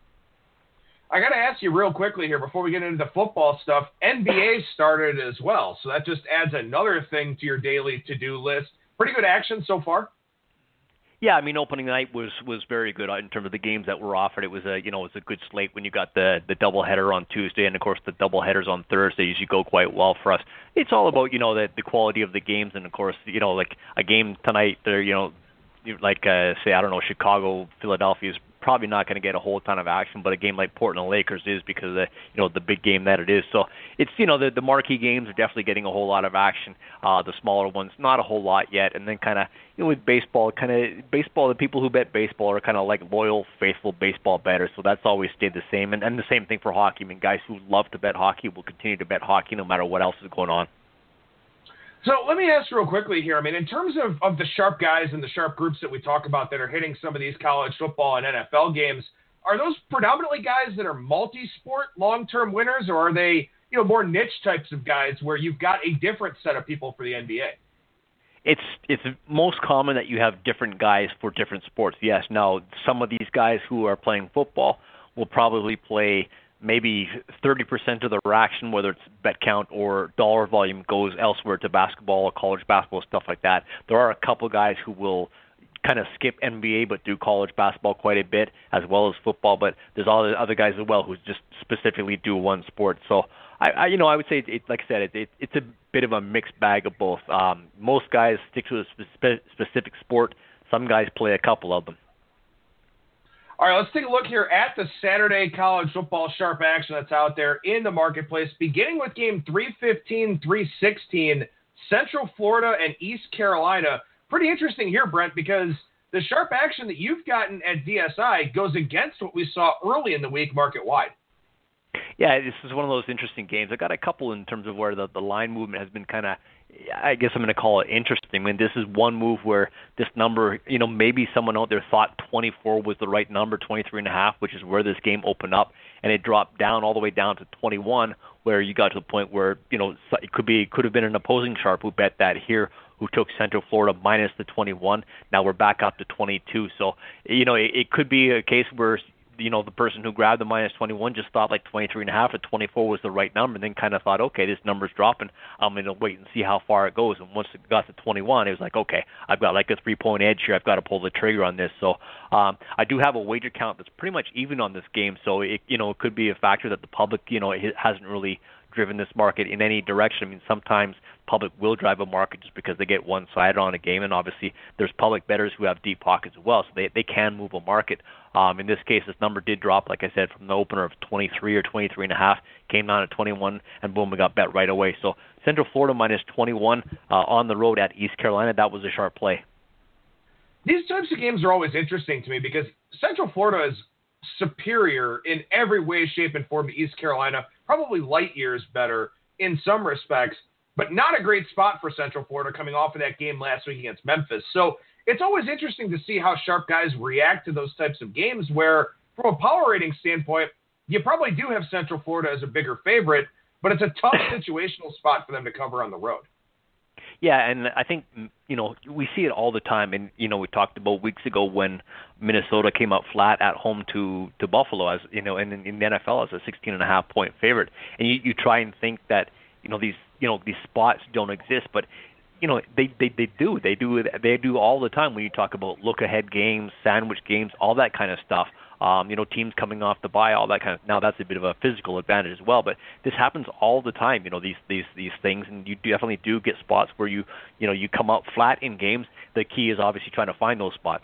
I got to ask you real quickly here before we get into the football stuff. N B A started as well, so that just adds another thing to your daily to-do list. Pretty good action so far. Yeah, I mean, opening night was, was very good in terms of the games that were offered. It was a you know it was a good slate when you got the the doubleheader on Tuesday, and of course the doubleheaders on Thursday usually go quite well for us. It's all about you know the the quality of the games, and of course you know like a game tonight, there you know like uh, say I don't know Chicago Philadelphia is probably not going to get a whole ton of action, but a game like Portland Lakers is because of the you know the big game that it is. So it's you know the the marquee games are definitely getting a whole lot of action. Uh, the smaller ones, not a whole lot yet. And then kind of you know with baseball, kind of baseball, the people who bet baseball are kind of like loyal, faithful baseball bettors. So that's always stayed the same. And, and the same thing for hockey. I mean, guys who love to bet hockey will continue to bet hockey no matter what else is going on. So let me ask real quickly here. I mean, in terms of, of the sharp guys and the sharp groups that we talk about that are hitting some of these college football and N F L games, are those predominantly guys that are multi-sport long-term winners, or are they, you know, more niche types of guys where you've got a different set of people for the N B A? It's it's most common that you have different guys for different sports. Yes. Now, some of these guys who are playing football will probably play maybe thirty percent of their action, whether it's bet count or dollar volume, goes elsewhere to basketball or college basketball, stuff like that. There are a couple guys who will kind of skip N B A but do college basketball quite a bit as well as football, but there's all the other guys as well who just specifically do one sport. So, I, I you know, I would say, it, it, like I said, it, it, it's a bit of a mixed bag of both. Um, most guys stick to a spe- specific sport. Some guys play a couple of them. All right, let's take a look here at the Saturday college football sharp action that's out there in the marketplace, beginning with game three fifteen, three sixteen, Central Florida and East Carolina. Pretty interesting here, Brent, because the sharp action that you've gotten at D S I goes against what we saw early in the week market-wide. Yeah, this is one of those interesting games. I got a couple in terms of where the, the line movement has been kind of, I guess I'm going to call it interesting. I mean, this is one move where this number, you know, maybe someone out there thought twenty-four was the right number, twenty-three and a half, which is where this game opened up, and it dropped down all the way down to twenty-one, where you got to the point where, you know, it could be could have been an opposing sharp who bet that here, who took Central Florida minus the twenty-one. Now we're back up to twenty-two. So, you know, it, it could be a case where, you know, the person who grabbed the minus twenty-one just thought like twenty-three and a half or twenty-four was the right number, and then kind of thought, okay, this number's dropping. I'm going to wait and see how far it goes. And once it got to twenty-one, it was like, okay, I've got like a three-point edge here. I've got to pull the trigger on this. So um, I do have a wager count that's pretty much even on this game. So, it, you know, it could be a factor that the public, you know, it hasn't really driven this market in any direction. I mean, sometimes public will drive a market just because they get one-sided on a game, and obviously there's public bettors who have deep pockets as well, so they, they can move a market. Um, in this case, this number did drop, like I said, from the opener of twenty-three or twenty-three and a half, came down to twenty-one, and boom, we got bet right away. So Central Florida minus twenty-one uh, on the road at East Carolina, that was a sharp play. These types of games are always interesting to me because Central Florida is superior in every way, shape, and form to East Carolina, probably light years better in some respects, but not a great spot for Central Florida coming off of that game last week against Memphis. So it's always interesting to see how sharp guys react to those types of games where, from a power rating standpoint, you probably do have Central Florida as a bigger favorite, but it's a tough situational spot for them to cover on the road. Yeah, and I think, you know, we see it all the time. And, you know, we talked about weeks ago when Minnesota came up flat at home to, to Buffalo, as you know, and in, in the N F L as a sixteen and a half point favorite. And you, you try and think that, you know, these, you know, these spots don't exist, but, you know, they, they, they do. They do they do all the time when you talk about look-ahead games, sandwich games, all that kind of stuff. Um, you know, teams coming off the bye, all that kind of. Now that's a bit of a physical advantage as well, but this happens all the time. You know, these these these things, and you definitely do get spots where you you know you come up flat in games. The key is obviously trying to find those spots.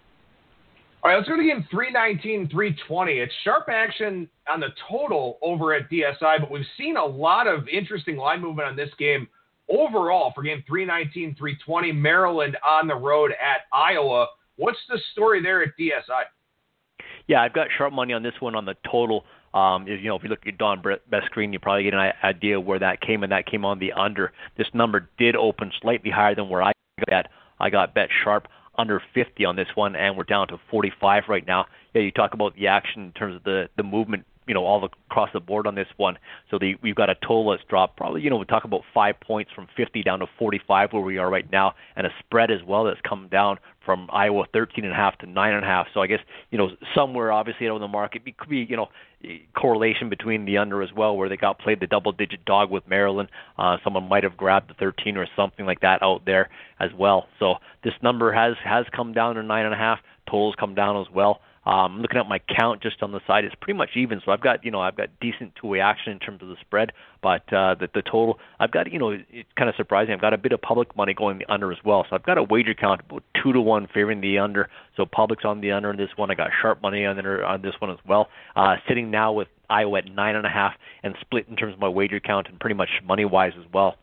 All right, let's go to game three nineteen, three twenty. It's sharp action on the total over at D S I, but we've seen a lot of interesting line movement on this game overall for game three nineteen, three twenty. Maryland on the road at Iowa. What's the story there at D S I? Yeah, I've got sharp money on this one on the total. Um, you know, if you look at Don Best Screen, you probably get an idea where that came, and that came on the under. This number did open slightly higher than where I got at. I got bet sharp under fifty on this one, and we're down to forty-five right now. Yeah, you talk about the action in terms of the, the movement, you know, all across the board on this one. So the, we've got a total that's dropped probably, you know, we talk about five points from fifty down to forty-five where we are right now, and a spread as well that's come down from Iowa thirteen and a half to nine and a half. So I guess, you know, somewhere obviously out in the market, it could be, you know, correlation between the under as well, where they got played the double-digit dog with Maryland. Uh, someone might have grabbed the thirteen or something like that out there as well. So this number has, has come down to nine and a half. Totals come down as well. Um, looking at my count just on the side, it's pretty much even. So I've got, you know, I've got decent two-way action in terms of the spread, but uh, the, the total, I've got, you know, it's kind of surprising. I've got a bit of public money going the under as well. So I've got a wager count about two to one favoring the under. So public's on the under in this one. I got sharp money on, the, on this one as well. Uh, sitting now with Iowa at nine and a half and split in terms of my wager count and pretty much money-wise as well.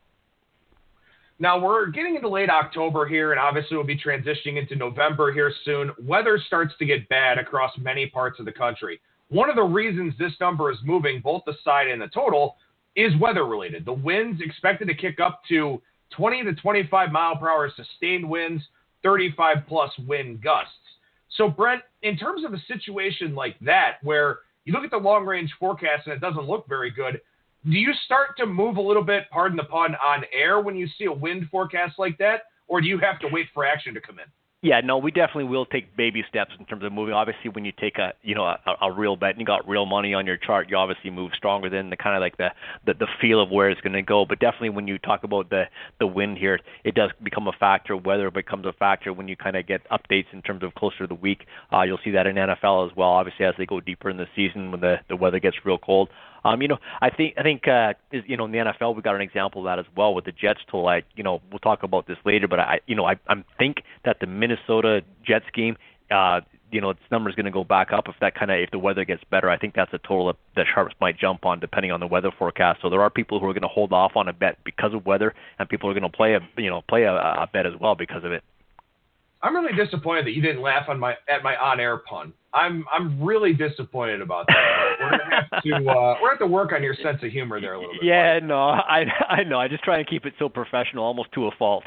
Now, we're getting into late October here, and obviously we'll be transitioning into November here soon. Weather starts to get bad across many parts of the country. One of the reasons this number is moving, both the side and the total, is weather-related. The winds expected to kick up to twenty to twenty-five mile per hour sustained winds, thirty-five plus wind gusts. So, Brent, in terms of a situation like that, where you look at the long-range forecast and it doesn't look very good, do you start to move a little bit, pardon the pun, on air when you see a wind forecast like that, or do you have to wait for action to come in? Yeah, no, we definitely will take baby steps in terms of moving. Obviously, when you take a you know a, a real bet and you got real money on your chart, you obviously move stronger than the kind of like the, the, the feel of where it's going to go. But definitely, when you talk about the, the wind here, it does become a factor. Weather becomes a factor when you kind of get updates in terms of closer to the week. Uh, you'll see that in N F L as well. Obviously, as they go deeper in the season, when the, the weather gets real cold. Um, you know, I think I think uh, you know in the N F L we got an example of that as well with the Jets tool. Like, you know, we'll talk about this later, but I you know I I think that the Minnesota Jets game, uh, you know, its number is going to go back up if that kind of if the weather gets better. I think that's a total that sharps might jump on depending on the weather forecast. So there are people who are going to hold off on a bet because of weather, and people are going to play a you know play a, a bet as well because of it. I'm really disappointed that you didn't laugh on my at my on-air pun. I'm I'm really disappointed about that. We're gonna have to uh, we're gonna have to work on your sense of humor there a little bit. Yeah, no, I I know. I just try and keep it so professional, almost to a fault.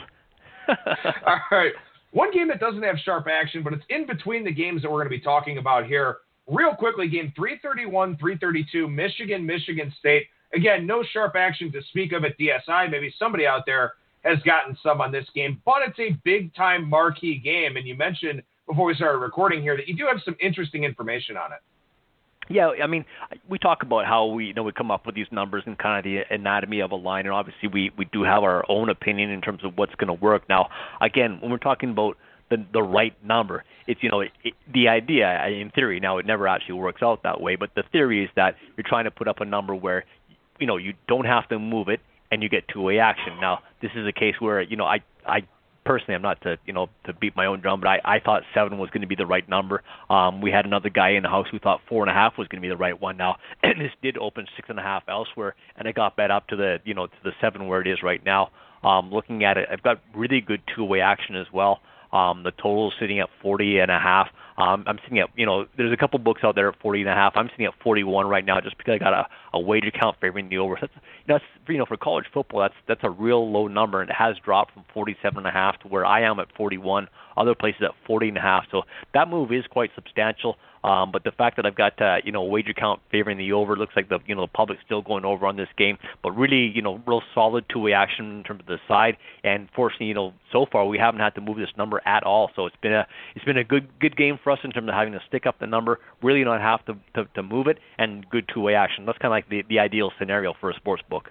All right. One game that doesn't have sharp action, but it's in between the games that we're going to be talking about here. Real quickly, game three thirty-one, three thirty-two, Michigan, Michigan State. Again, no sharp action to speak of at D S I. Maybe somebody out there has gotten some on this game, but it's a big-time marquee game. And you mentioned before we started recording here that you do have some interesting information on it. Yeah, I mean, we talk about how we, you know, we come up with these numbers and kind of the anatomy of a line, and obviously we, we do have our own opinion in terms of what's going to work. Now, again, when we're talking about the the right number, it's, you know, it, it, the idea in theory. Now, it never actually works out that way, but the theory is that you're trying to put up a number where, you know, you don't have to move it and you get two-way action. Now, this is a case where, you know, I I. Personally, I'm not to you know to beat my own drum, but I, I thought seven was going to be the right number. Um, we had another guy in the house who thought four and a half was going to be the right one. Now, this did open six and a half elsewhere, and it got bet up to the you know to the seven where it is right now. Um, looking at it, I've got really good two-way action as well. Um, the total is sitting at forty and a half. Um, I'm sitting at, you know, there's a couple books out there at forty and a half. I'm sitting at forty-one right now just because I got a, a wager count favoring the over. That's, you know, that's, you know, for college football, that's that's a real low number, and it has dropped from forty-seven and a half to where I am at forty-one. Other places at forty and a half. So that move is quite substantial. Um, but the fact that I've got, uh, you know, wager count favoring the over, looks like the, you know, the public's still going over on this game. But really, you know, real solid two-way action in terms of the side. And fortunately, you know, so far we haven't had to move this number at all. So it's been a it's been a good good game for us in terms of having to stick up the number, really not have to to, to move it, and good two-way action. That's kind of like the, the ideal scenario for a sports book.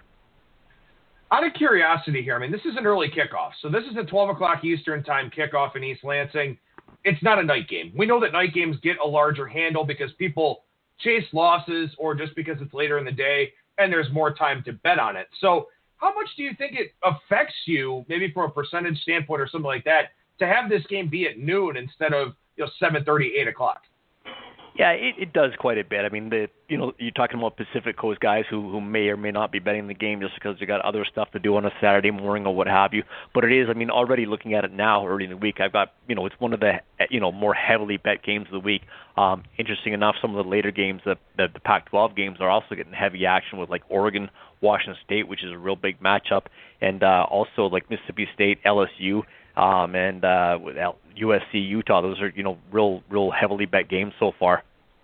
Out of curiosity here, I mean, this is an early kickoff. So this is a twelve o'clock Eastern time kickoff in East Lansing. It's not a night game. We know that night games get a larger handle because people chase losses or just because it's later in the day and there's more time to bet on it. So how much do you think it affects you, maybe from a percentage standpoint or something like that, to have this game be at noon instead of, you know, seven thirty, eight o'clock? Yeah, it, it does quite a bit. I mean, the you know, you're talking about Pacific Coast guys who, who may or may not be betting the game just because they got other stuff to do on a Saturday morning or what have you. But it is, I mean, already looking at it now, early in the week, I've got, you know, it's one of the, you know, more heavily bet games of the week. Um, interesting enough, some of the later games, the, the, the Pac twelve games are also getting heavy action with, like, Oregon, Washington State, which is a real big matchup, and uh, also, like, Mississippi State, L S U, um, and uh, with U S C, Utah. Those are, you know, real, real heavily bet games so far.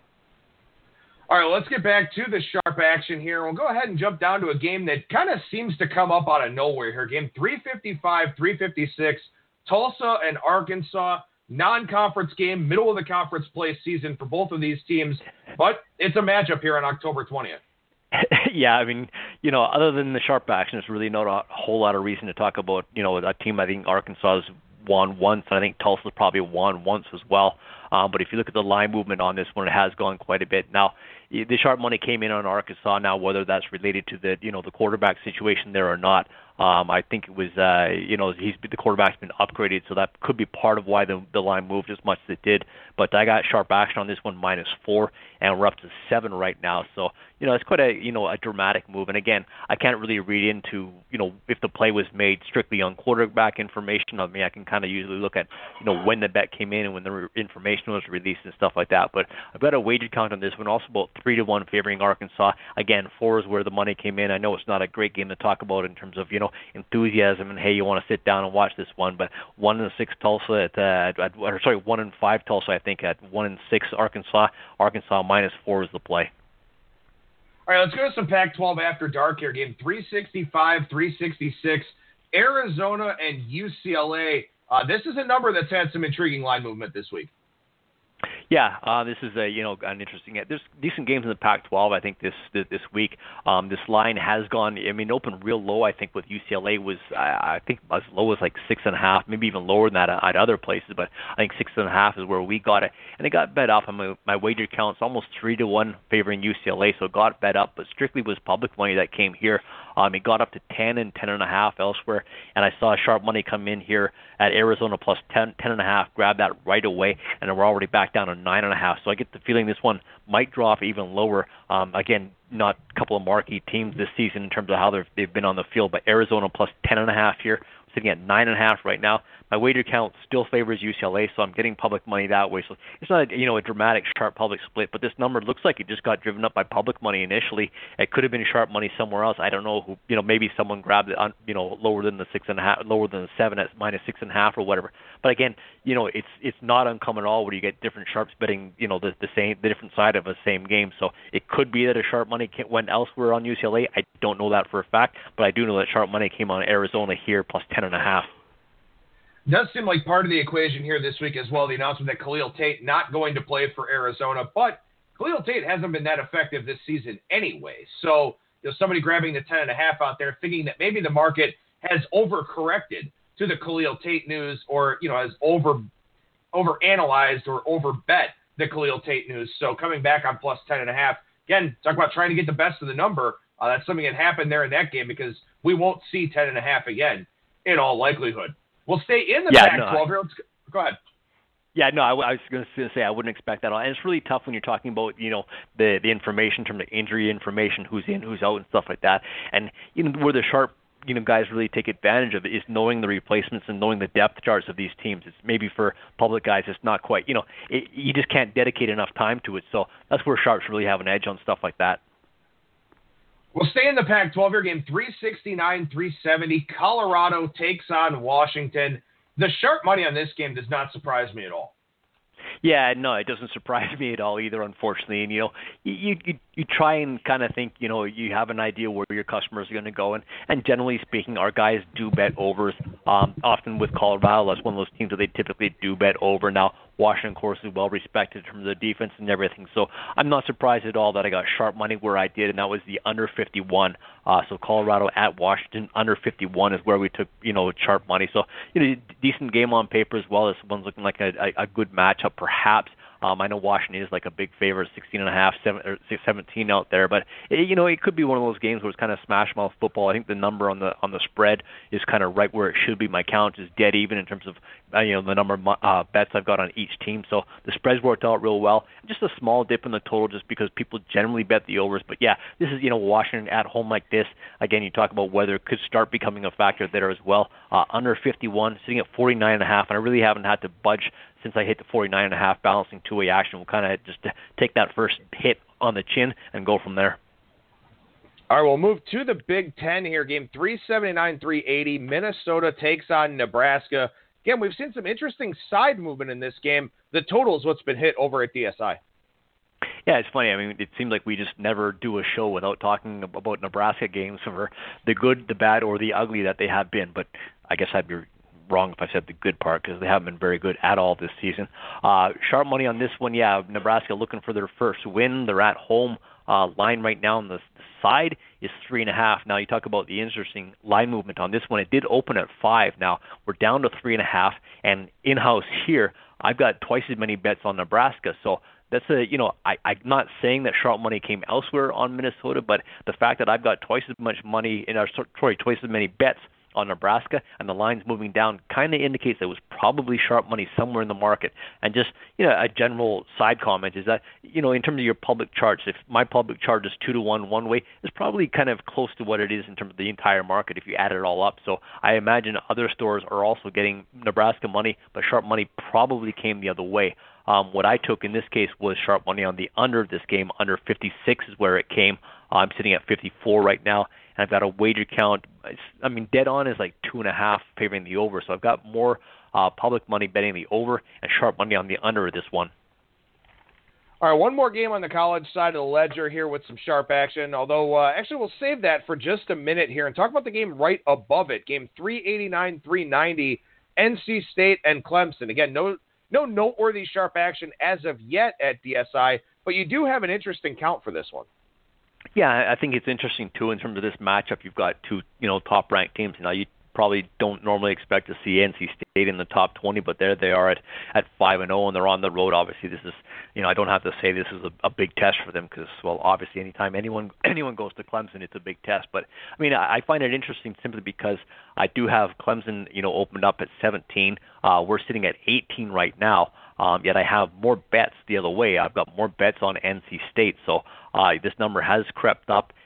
All right, let's get back to the sharp action here. We'll go ahead and jump down to a game that kind of seems to come up out of nowhere here. Game three fifty-five, three fifty-six, Tulsa and Arkansas. Non-conference game, middle of the conference play season for both of these teams. But it's a matchup here on October twentieth. Yeah, I mean, you know, other than the sharp action, there's really not a whole lot of reason to talk about, you know, a team I think Arkansas has won once, and I think Tulsa's probably won once as well. Um, but if you look at the line movement on this one, it has gone quite a bit. Now, the sharp money came in on Arkansas. Now, whether that's related to the, you know, the quarterback situation there or not, um, I think it was, uh, you know, he's the quarterback's been upgraded, so that could be part of why the the line moved as much as it did. But I got sharp action on this one, minus four, and we're up to seven right now. So, you know, it's quite a, you know, a dramatic move. And again, I can't really read into, you know, if the play was made strictly on quarterback information. I mean, I can kind of usually look at, you know, when the bet came in and when the information was released and stuff like that. But I've got a wager count on this one, also about three to one favoring Arkansas. Again, four is where the money came in. I know it's not a great game to talk about in terms of, you know, enthusiasm and hey, you want to sit down and watch this one. But one and six Tulsa at, uh, at or sorry, one and five Tulsa, I think, at one and six Arkansas. Arkansas minus four is the play. All right, let's go to some Pac twelve after dark here. Game three sixty-five, three sixty-six, Arizona and U C L A. Uh, this is a number that's had some intriguing line movement this week. Yeah, uh, this is a you know an interesting. There's decent games in the Pac twelve. I think this this, this week. Um, this line has gone. I mean, opened real low. I think with U C L A was I, I think as low as like six and a half, maybe even lower than that at, at other places. But I think six and a half is where we got it, and it got bet up. On my, my wager counts almost three to one favoring U C L A, so it got bet up. But strictly was public money that came here. Um, it got up to ten and ten and a half elsewhere, and I saw sharp money come in here at Arizona plus ten, ten and a half. Grab that right away, and then we're already back down to nine and a half. So I get the feeling this one might drop even lower. Um, again, not a couple of marquee teams this season in terms of how they've they've been on the field, but Arizona plus ten and a half here. sitting at nine and a half right now. My wager count still favors U C L A, so I'm getting public money that way. So it's not a, you know a dramatic sharp public split, but this number looks like it just got driven up by public money initially. It could have been sharp money somewhere else. I don't know who. You know, maybe someone grabbed it on, you know lower than the six and a half, lower than the seven at minus six and a half or whatever. But again, you know, it's it's not uncommon at all where you get different sharps betting, you know, the the same the different side of a same game. So it could be that a sharp money went elsewhere on U C L A. I don't know that for a fact, but I do know that sharp money came on Arizona here plus ten and a half. Does seem like part of the equation here this week as well, the announcement that Khalil Tate not going to play for Arizona, but Khalil Tate hasn't been that effective this season anyway. So, you know, somebody grabbing the ten and a half out there thinking that maybe the market has overcorrected to the Khalil Tate news, or, you know, has over overanalyzed or overbet the Khalil Tate news. So coming back on plus ten and a half, again, talk about trying to get the best of the number. Uh, that's something that happened there in that game, because we won't see ten and a half again in all likelihood. We'll stay in the yeah, Pac twelve. No, Let's go. Go ahead. Yeah, no, I, I was going to say I wouldn't expect that at all. And it's really tough when you're talking about, you know, the the information from the injury information, who's in, who's out, and stuff like that. And, you know, where the sharp, you know, guys really take advantage of it is knowing the replacements and knowing the depth charts of these teams. It's maybe for public guys, it's not quite, you know, it, you just can't dedicate enough time to it. So that's where sharps really have an edge on stuff like that. We'll stay in the Pac twelve here. Game three sixty-nine, three seventy. Colorado takes on Washington. The sharp money on this game does not surprise me at all. Yeah, no, it doesn't surprise me at all either, unfortunately. And, you know, you you, you try and kind of think, you know, you have an idea where your customers are going to go. And, and generally speaking, our guys do bet overs. Um, often with Colorado, that's one of those teams that they typically do bet over. Now, Washington, of course, is well respected in terms of the defense and everything. So I'm not surprised at all that I got sharp money where I did, and that was the under fifty-one. Uh, so Colorado at Washington, under fifty-one is where we took, you know, sharp money. So, you know, decent game on paper as well. This one's looking like a, a, a good matchup, perhaps. Um, I know Washington is like a big favorite, sixteen and a half, seven, or seventeen out there, but it, you know, it could be one of those games where it's kind of smash mouth football. I think the number on the on the spread is kind of right where it should be. My count is dead even in terms of uh, you know the number of uh, bets I've got on each team. So the spread's worked out real well. Just a small dip in the total, just because people generally bet the overs. But yeah, this is you know Washington at home like this. Again, you talk about weather could start becoming a factor there as well. Uh, under fifty-one, sitting at forty-nine and a half, and I really haven't had to budge since I hit the forty-nine and a half balancing two-way action. We'll kind of just take that first hit on the chin and go from there. All right, we'll move to the Big Ten here. Game three seventy-nine, three eighty. Minnesota takes on Nebraska. Again, we've seen some interesting side movement in this game. The total is what's been hit over at D S I. Yeah, it's funny. I mean, it seems like we just never do a show without talking about Nebraska games, for the good, the bad, or the ugly that they have been. But I guess I'd be wrong if I said the good part, because they haven't been very good at all this season. Uh, sharp money on this one, yeah. Nebraska looking for their first win. They're at home. Uh, line right now on the side is three and a half. Now you talk about the interesting line movement on this one. It did open at five. Now we're down to three and a half. And in-house here, I've got twice as many bets on Nebraska. So that's a, you know, I, I'm not saying that sharp money came elsewhere on Minnesota, but the fact that I've got twice as much money in our, sorry, twice as many bets on Nebraska and the line's moving down kind of indicates that it was probably sharp money somewhere in the market. And just, you know, a general side comment is that, you know, in terms of your public charts, if my public chart is two to one one way, it's probably kind of close to what it is in terms of the entire market if you add it all up. So I imagine other stores are also getting Nebraska money, but sharp money probably came the other way. Um, what I took in this case was sharp money on the under of this game. Under fifty-six is where it came. Uh, I'm sitting at fifty-four right now. And I've got a wager count. I mean, dead on is like two and a half favoring the over. So I've got more uh, public money betting the over and sharp money on the under of this one. All right, one more game on the college side of the ledger here with some sharp action. Although, uh, actually, we'll save that for just a minute here and talk about the game right above it. Game three eighty-nine, three ninety, N C State and Clemson. Again, no no noteworthy sharp action as of yet at D S I, but you do have an interesting count for this one. Yeah, I think it's interesting, too, in terms of this matchup. You've got two, you know, top-ranked teams. Now, you probably don't normally expect to see N C State in the top twenty, but there they are at, at five and oh, and they're on the road. Obviously, this is, you know, I don't have to say this is a, a big test for them because, well, obviously, anytime anyone anyone goes to Clemson, it's a big test. But, I mean, I, I find it interesting simply because I do have Clemson, you know, opened up at seventeen. Uh, we're sitting at eighteen right now. Um, yet I have more bets the other way. I've got more bets on N C State. So uh, this number has crept up.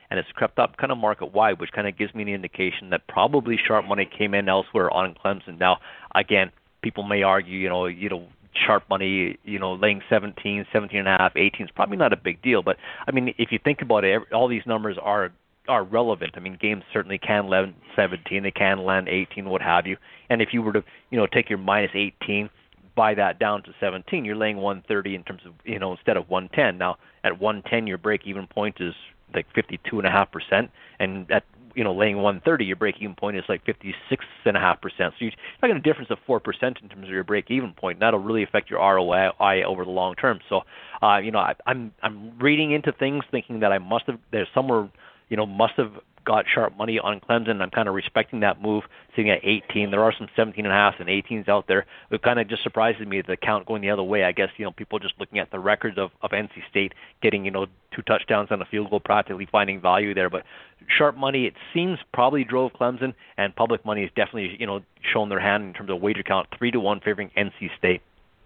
and it's crept up kind of market wide, which kind of gives me an indication that probably sharp money came in elsewhere on Clemson. Now, again, people may argue, you know, you know, sharp money, you know, laying seventeen, seventeen and a half, eighteen is probably not a big deal. But I mean, if you think about it, all these numbers are are relevant. I mean, games certainly can land seventeen, they can land eighteen, what have you. And if you were to, you know, take your minus eighteen, buy that down to seventeen, you're laying one thirty in terms of, you know, instead of one ten. Now, at one ten, your break-even point is like fifty-two point five percent, and at, you know, laying one thirty, your break-even point is like fifty-six point five percent. So you're talking a difference of four percent in terms of your break-even point. That'll really affect your R O I over the long term. So, uh, you know, I, I'm I'm reading into things thinking that I must have, there's somewhere, you know, must have got sharp money on Clemson. I'm kind of respecting that move, sitting at eighteen. There are some seventeen and a half and eighteens out there. It kind of just surprises me the count going the other way. I guess, you know, people just looking at the records of, of N C State getting, you know, two touchdowns on a field goal, practically finding value there. But sharp money, it seems, probably drove Clemson, and public money has definitely, you know, shown their hand in terms of wager count, three to one favoring N C State.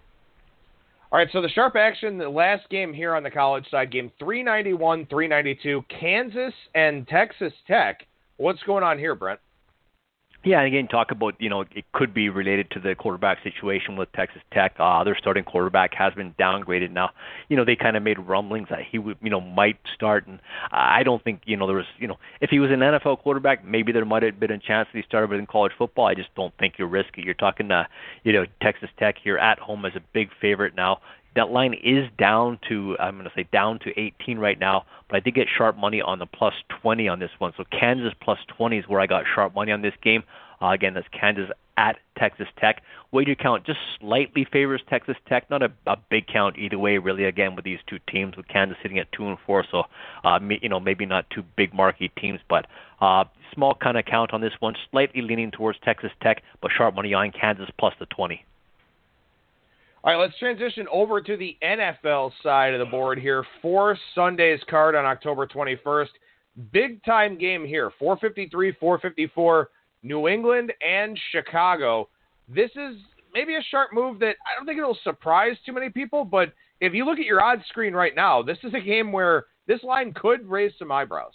All right, so the sharp action, the last game here on the college side, game three ninety-one, three ninety-two, Kansas and Texas Tech. What's going on here, Brent? Yeah, and again, talk about, you know, it could be related to the quarterback situation with Texas Tech. Uh, their starting quarterback has been downgraded now. You know, they kind of made rumblings that he would, you know, might start, and I don't think, you know, there was, you know, if he was an N F L quarterback, maybe there might have been a chance that he started, but in college football, I just don't think you risk it. You're talking, uh, you know, Texas Tech here at home as a big favorite now. That line is down to, I'm going to say down to eighteen right now, but I did get sharp money on the plus twenty on this one. So Kansas plus twenty is where I got sharp money on this game. Uh, again, that's Kansas at Texas Tech. Wager count just slightly favors Texas Tech, not a, a big count either way, really, again, with these two teams, with Kansas sitting at two and four. So, uh, you know, maybe not two big marquee teams, but uh, small kind of count on this one, slightly leaning towards Texas Tech, but sharp money on Kansas plus the twenty. All right, let's transition over to the N F L side of the board here for Sunday's card on October twenty-first. Big-time game here, four fifty-three, four fifty-four, New England and Chicago. This is maybe a sharp move that I don't think it'll surprise too many people, but if you look at your odds screen right now, this is a game where this line could raise some eyebrows.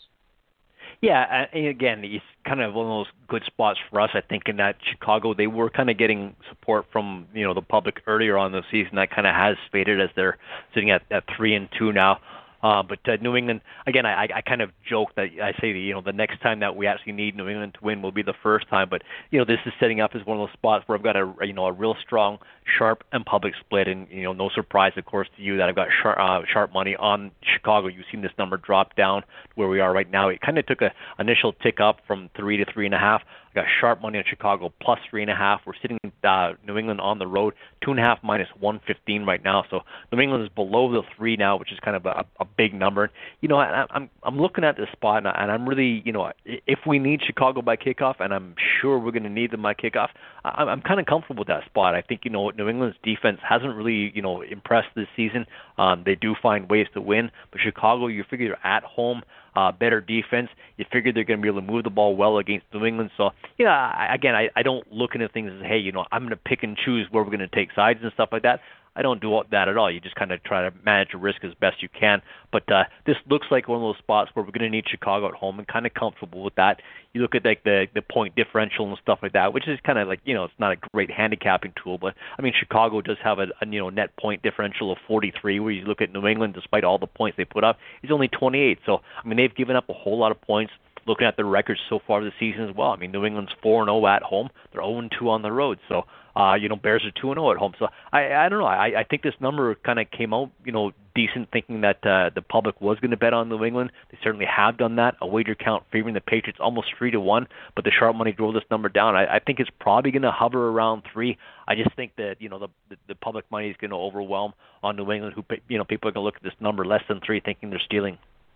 Yeah, and again, it's kind of one of those good spots for us, I think, in that Chicago, they were kind of getting support from, you know, the public earlier on the season. That kind of has faded as they're sitting at, at three and two now. Uh, but uh, New England, again, I, I kind of joke that I say, you know, the next time that we actually need New England to win will be the first time. But, you know, this is setting up as one of those spots where I've got a, you know, a real strong sharp and public split. And, you know, no surprise, of course, to you that I've got sharp, uh, sharp money on Chicago. You've seen this number drop down where we are right now. It kind of took an initial tick up from three to three and a half. I got sharp money on Chicago plus three and a half. We're sitting uh, New England on the road, two and a half minus one fifteen right now. So New England is below the three now, which is kind of a, a big number. You know, I, I'm I'm looking at this spot, and I'm really, you know, if we need Chicago by kickoff, and I'm sure we're going to need them by kickoff, I'm, I'm kind of comfortable with that spot. I think, you know, New England's defense hasn't really, you know, impressed this season. Um, they do find ways to win, but Chicago, you figure they're at home. Uh, better defense. You figure they're going to be able to move the ball well against New England. So, you know, I, again, I, I don't look into things as, hey, you know, I'm going to pick and choose where we're going to take sides and stuff like that. I don't do that at all. You just kind of try to manage the risk as best you can. But uh, this looks like one of those spots where we're going to need Chicago at home, and kind of comfortable with that. You look at like the the point differential and stuff like that, which is kind of like, you know, it's not a great handicapping tool, but I mean, Chicago does have a, a you know net point differential of forty-three. Where you look at New England, despite all the points they put up, it's only twenty-eight. So I mean, they've given up a whole lot of points. Looking at their records so far this season as well, I mean, New England's four and oh at home. They're oh and two on the road. So, uh, you know, Bears are two and oh at home. So, I, I don't know. I, I think this number kind of came out, you know, decent, thinking that uh, the public was going to bet on New England. They certainly have done that. A wager count favoring the Patriots almost three to one, but the sharp money drove this number down. I, I think it's probably going to hover around three. I just think that, you know, the the, the public money is going to overwhelm on New England. Who, you know, people are going to look at this number less than three, thinking they're stealing.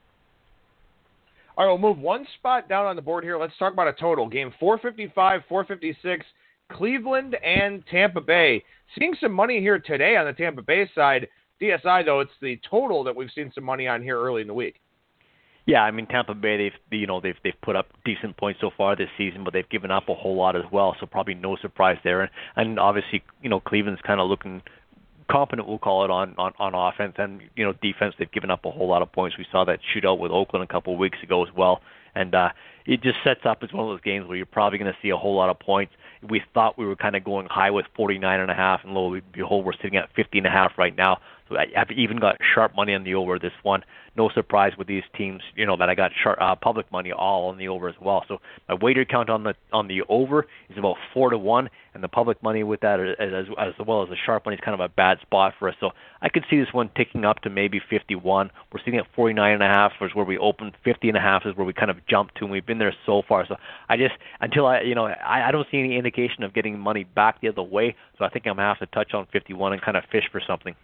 All right, we'll move one spot down on the board here. Let's talk about a total. Game four fifty-five, four fifty-six, Cleveland and Tampa Bay. Seeing some money here today on the Tampa Bay side. D S I, though, it's the total that we've seen some money on here early in the week. Yeah, I mean, Tampa Bay, they've you know they've they've put up decent points so far this season, but they've given up a whole lot as well. So probably no surprise there. And, and obviously, you know, Cleveland's kind of looking competent, we'll call it, on, on, on offense and, you know, defense. They've given up a whole lot of points. We saw that shootout with Oakland a couple of weeks ago as well. And uh, it just sets up as one of those games where you're probably going to see a whole lot of points. We thought we were kind of going high with forty-nine and a half, and lo and behold, we're sitting at fifty and a half right now. So I've even got sharp money on the over this one. No surprise with these teams, you know, that I got sharp, uh, public money all on the over as well. So my wager count on the on the over is about four to one, and the public money with that, as, as well as the sharp money, is kind of a bad spot for us. So I could see this one ticking up to maybe fifty-one. We're sitting at forty-nine and a half is where we opened. fifty and a half is where we kind of jumped to, and we've been there so far. So I just, until I, you know, I, I don't see any indication of getting money back the other way. So I think I'm going to have to touch on fifty-one and kind of fish for something.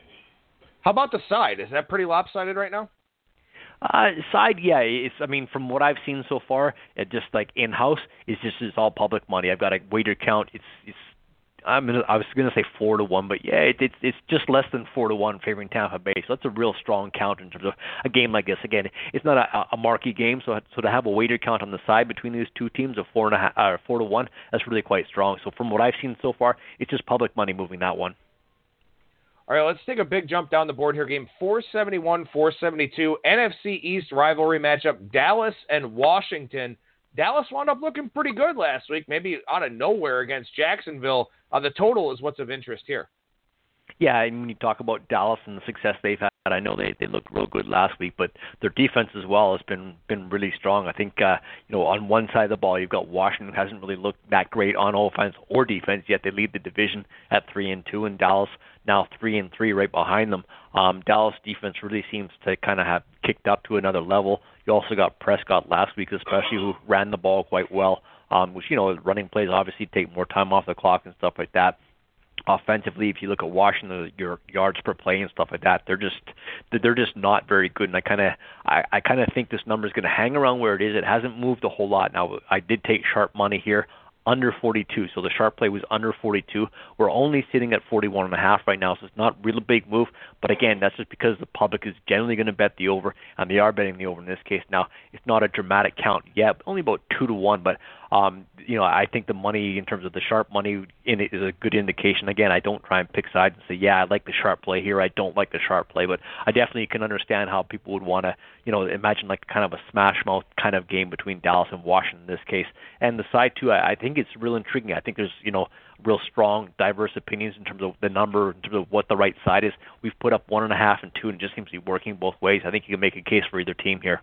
How about the side? Is that pretty lopsided right now? Uh, side, yeah. It's. I mean, from what I've seen so far, it just like in house, it's just it's all public money. I've got a wager count. It's it's. I'm gonna, I was gonna say four to one, but yeah, it, it's it's just less than four to one favoring Tampa Bay. So that's a real strong count in terms of a game like this. Again, it's not a, a marquee game, so so to have a wager count on the side between these two teams of four and a half, uh, four to one, that's really quite strong. So from what I've seen so far, it's just public money moving that one. All right, let's take a big jump down the board here. Game four seventy-one, four seventy-two, N F C East rivalry matchup, Dallas and Washington. Dallas wound up looking pretty good last week, maybe out of nowhere against Jacksonville. Uh, the total is what's of interest here. Yeah, and when you talk about Dallas and the success they've had, I know they, they looked real good last week, but their defense as well has been been really strong. I think, uh, you know, on one side of the ball, you've got Washington, who hasn't really looked that great on offense or defense, yet they lead the division at three and two, and Dallas now three and three right behind them. Um, Dallas defense really seems to kind of have kicked up to another level. You also got Prescott last week, especially, who ran the ball quite well, um, which, you know, running plays obviously take more time off the clock and stuff like that. Offensively, if you look at Washington, your yards per play and stuff like that, they're just they're just not very good. And I kind of I, I kind of think this number is going to hang around where it is. It hasn't moved a whole lot. Now, I did take sharp money here under forty-two, so the sharp play was under forty-two. We're only sitting at forty-one and a half right now, so it's not a real big move. But again, that's just because the public is generally going to bet the over, and they are betting the over in this case. Now, it's not a dramatic count yet, only about two to one, but um, you know, I think the money in terms of the sharp money in it is a good indication. Again, I don't try and pick sides and say, yeah, I like the sharp play here, I don't like the sharp play, but I definitely can understand how people would want to, you know, imagine like kind of a smash mouth kind of game between Dallas and Washington in this case. And the side too, I, I think it's real intriguing. I think there's, you know, real strong, diverse opinions in terms of the number, in terms of what the right side is. We've put up one and a half and two, and it just seems to be working both ways. I think you can make a case for either team here.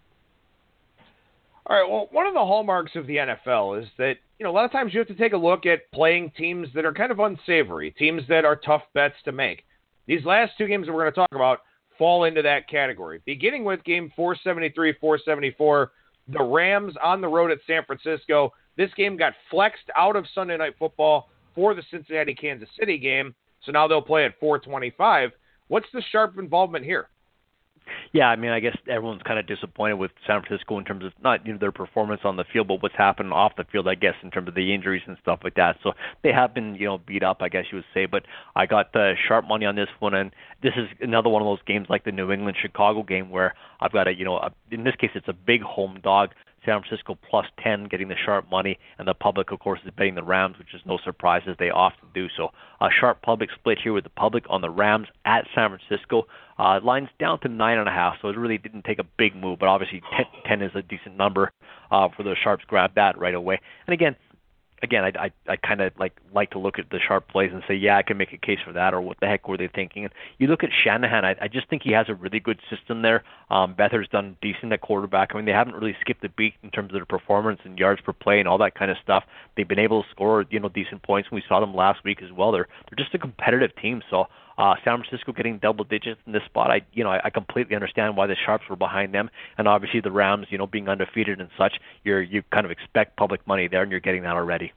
All right, well, one of the hallmarks of the N F L is that, you know, a lot of times you have to take a look at playing teams that are kind of unsavory, teams that are tough bets to make. These last two games that we're going to talk about fall into that category. Beginning with game four seventy-three, four seventy-four, the Rams on the road at San Francisco. This game got flexed out of Sunday Night Football for the Cincinnati-Kansas City game, so now they'll play at four twenty-five. What's the sharp involvement here? Yeah, I mean, I guess everyone's kind of disappointed with San Francisco in terms of not, you know, their performance on the field, but what's happened off the field, I guess, in terms of the injuries and stuff like that. So they have been, you know, beat up, I guess you would say. But I got the sharp money on this one, and this is another one of those games like the New England-Chicago game where I've got a, you know, a, in this case, it's a big home dog. San Francisco plus ten, getting the sharp money, and the public, of course, is betting the Rams, which is no surprise as they often do. So a sharp public split here with the public on the Rams at San Francisco. Uh, line's down to nine and a half, so it really didn't take a big move, but obviously ten, ten is a decent number uh, for the sharps. Grab that right away. And again, Again, I, I, I kind of like like to look at the sharp plays and say, yeah, I can make a case for that, or what the heck were they thinking? And you look at Shanahan, I, I just think he has a really good system there. Um, Beathard's done decent at quarterback. I mean, they haven't really skipped a beat in terms of their performance and yards per play and all that kind of stuff. They've been able to score, you know, decent points. We saw them last week as well. They're they're just a competitive team. So uh, San Francisco getting double digits in this spot, I you know I, I completely understand why the sharps were behind them. And obviously the Rams, you know, being undefeated and such, you're you kind of expect public money there, and you're getting that already.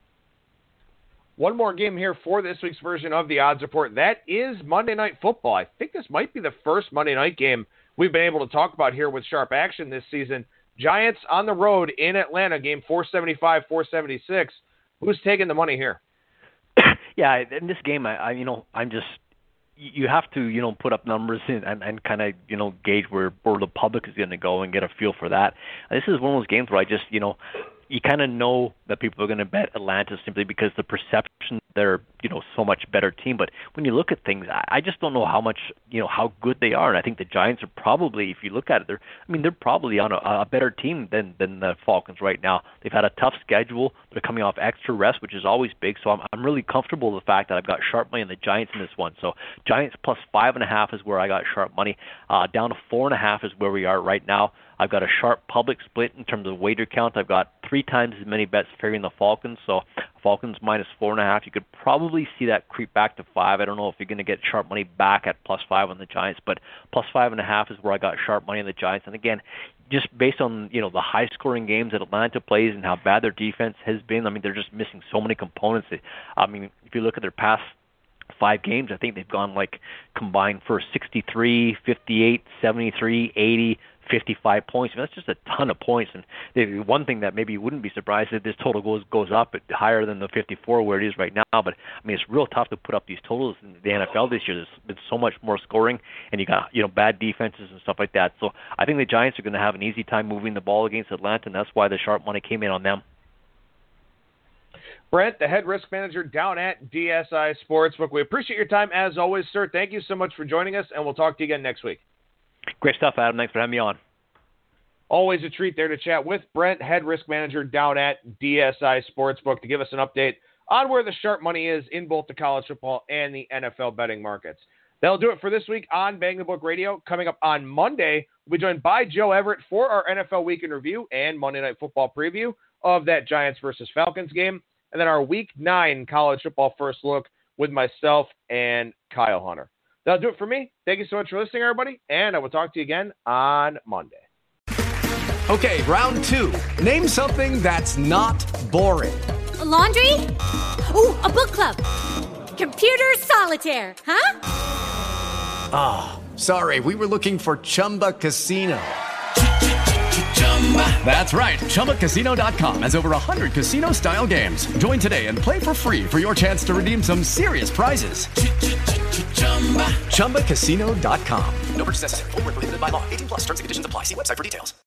One more game here for this week's version of the Odds Report. That is Monday Night Football. I think this might be the first Monday night game we've been able to talk about here with sharp action this season. Giants on the road in Atlanta, game four seventy-five, four seventy-six. Who's taking the money here? Yeah, in this game, I, I you know, I'm just, you have to, you know, put up numbers in and, and kind of, you know, gauge where, where the public is going to go and get a feel for that. This is one of those games where I just, you know, you kind of know that people are going to bet Atlanta simply because the perception they're, you know, so much better team. But when you look at things, I just don't know how much, you know, how good they are. And I think the Giants are probably, if you look at it, they're, I mean, they're probably on a, a better team than than the Falcons right now. They've had a tough schedule. They're coming off extra rest, which is always big. So I'm I'm really comfortable with the fact that I've got sharp money on the Giants in this one. So Giants plus five and a half is where I got sharp money. Uh, down to four and a half is where we are right now. I've got a sharp public split in terms of wager count. I've got three times as many bets favoring the Falcons. So Falcons minus four and a half. You could probably see that creep back to five. I don't know if you're going to get sharp money back at plus five on the Giants, but plus five and a half is where I got sharp money on the Giants. And again, just based on, you know, the high scoring games that Atlanta plays and how bad their defense has been, I mean, they're just missing so many components. I mean, if you look at their past five games, I think they've gone like combined for sixty-three, fifty-eight, seventy-three, eighty, fifty-five points. I mean, that's just a ton of points. And the one thing that maybe you wouldn't be surprised if this total goes goes up at higher than the fifty-four where it is right now. But I mean, it's real tough to put up these totals in the N F L this year. There's been so much more scoring, and you got, you know, bad defenses and stuff like that. So I think the Giants are going to have an easy time moving the ball against Atlanta, and that's why the sharp money came in on them. Brent, the head risk manager down at D S I Sportsbook. We appreciate your time as always, sir. Thank you so much for joining us, and we'll talk to you again next week. Great stuff, Adam. Thanks for having me on. Always a treat there to chat with Brent, head risk manager down at D S I Sportsbook, to give us an update on where the sharp money is in both the college football and the N F L betting markets. That'll do it for this week on Bang the Book Radio. Coming up on Monday, we'll be joined by Joe Everett for our N F L Week in Review and Monday Night Football preview of that Giants versus Falcons game. And then our Week nine college football first look with myself and Kyle Hunter. That'll do it for me. Thank you so much for listening, everybody, and I will talk to you again on Monday. Okay, round two. Name something that's not boring. A laundry? Ooh, a book club. Computer solitaire, huh? Ah, oh, sorry, we were looking for Chumba Casino. That's right, Chumba Casino dot com has over one hundred casino-style games. Join today and play for free for your chance to redeem some serious prizes. Chumba Casino dot com. No purchase necessary. Void where prohibited by law. eighteen plus terms and conditions apply. See website for details.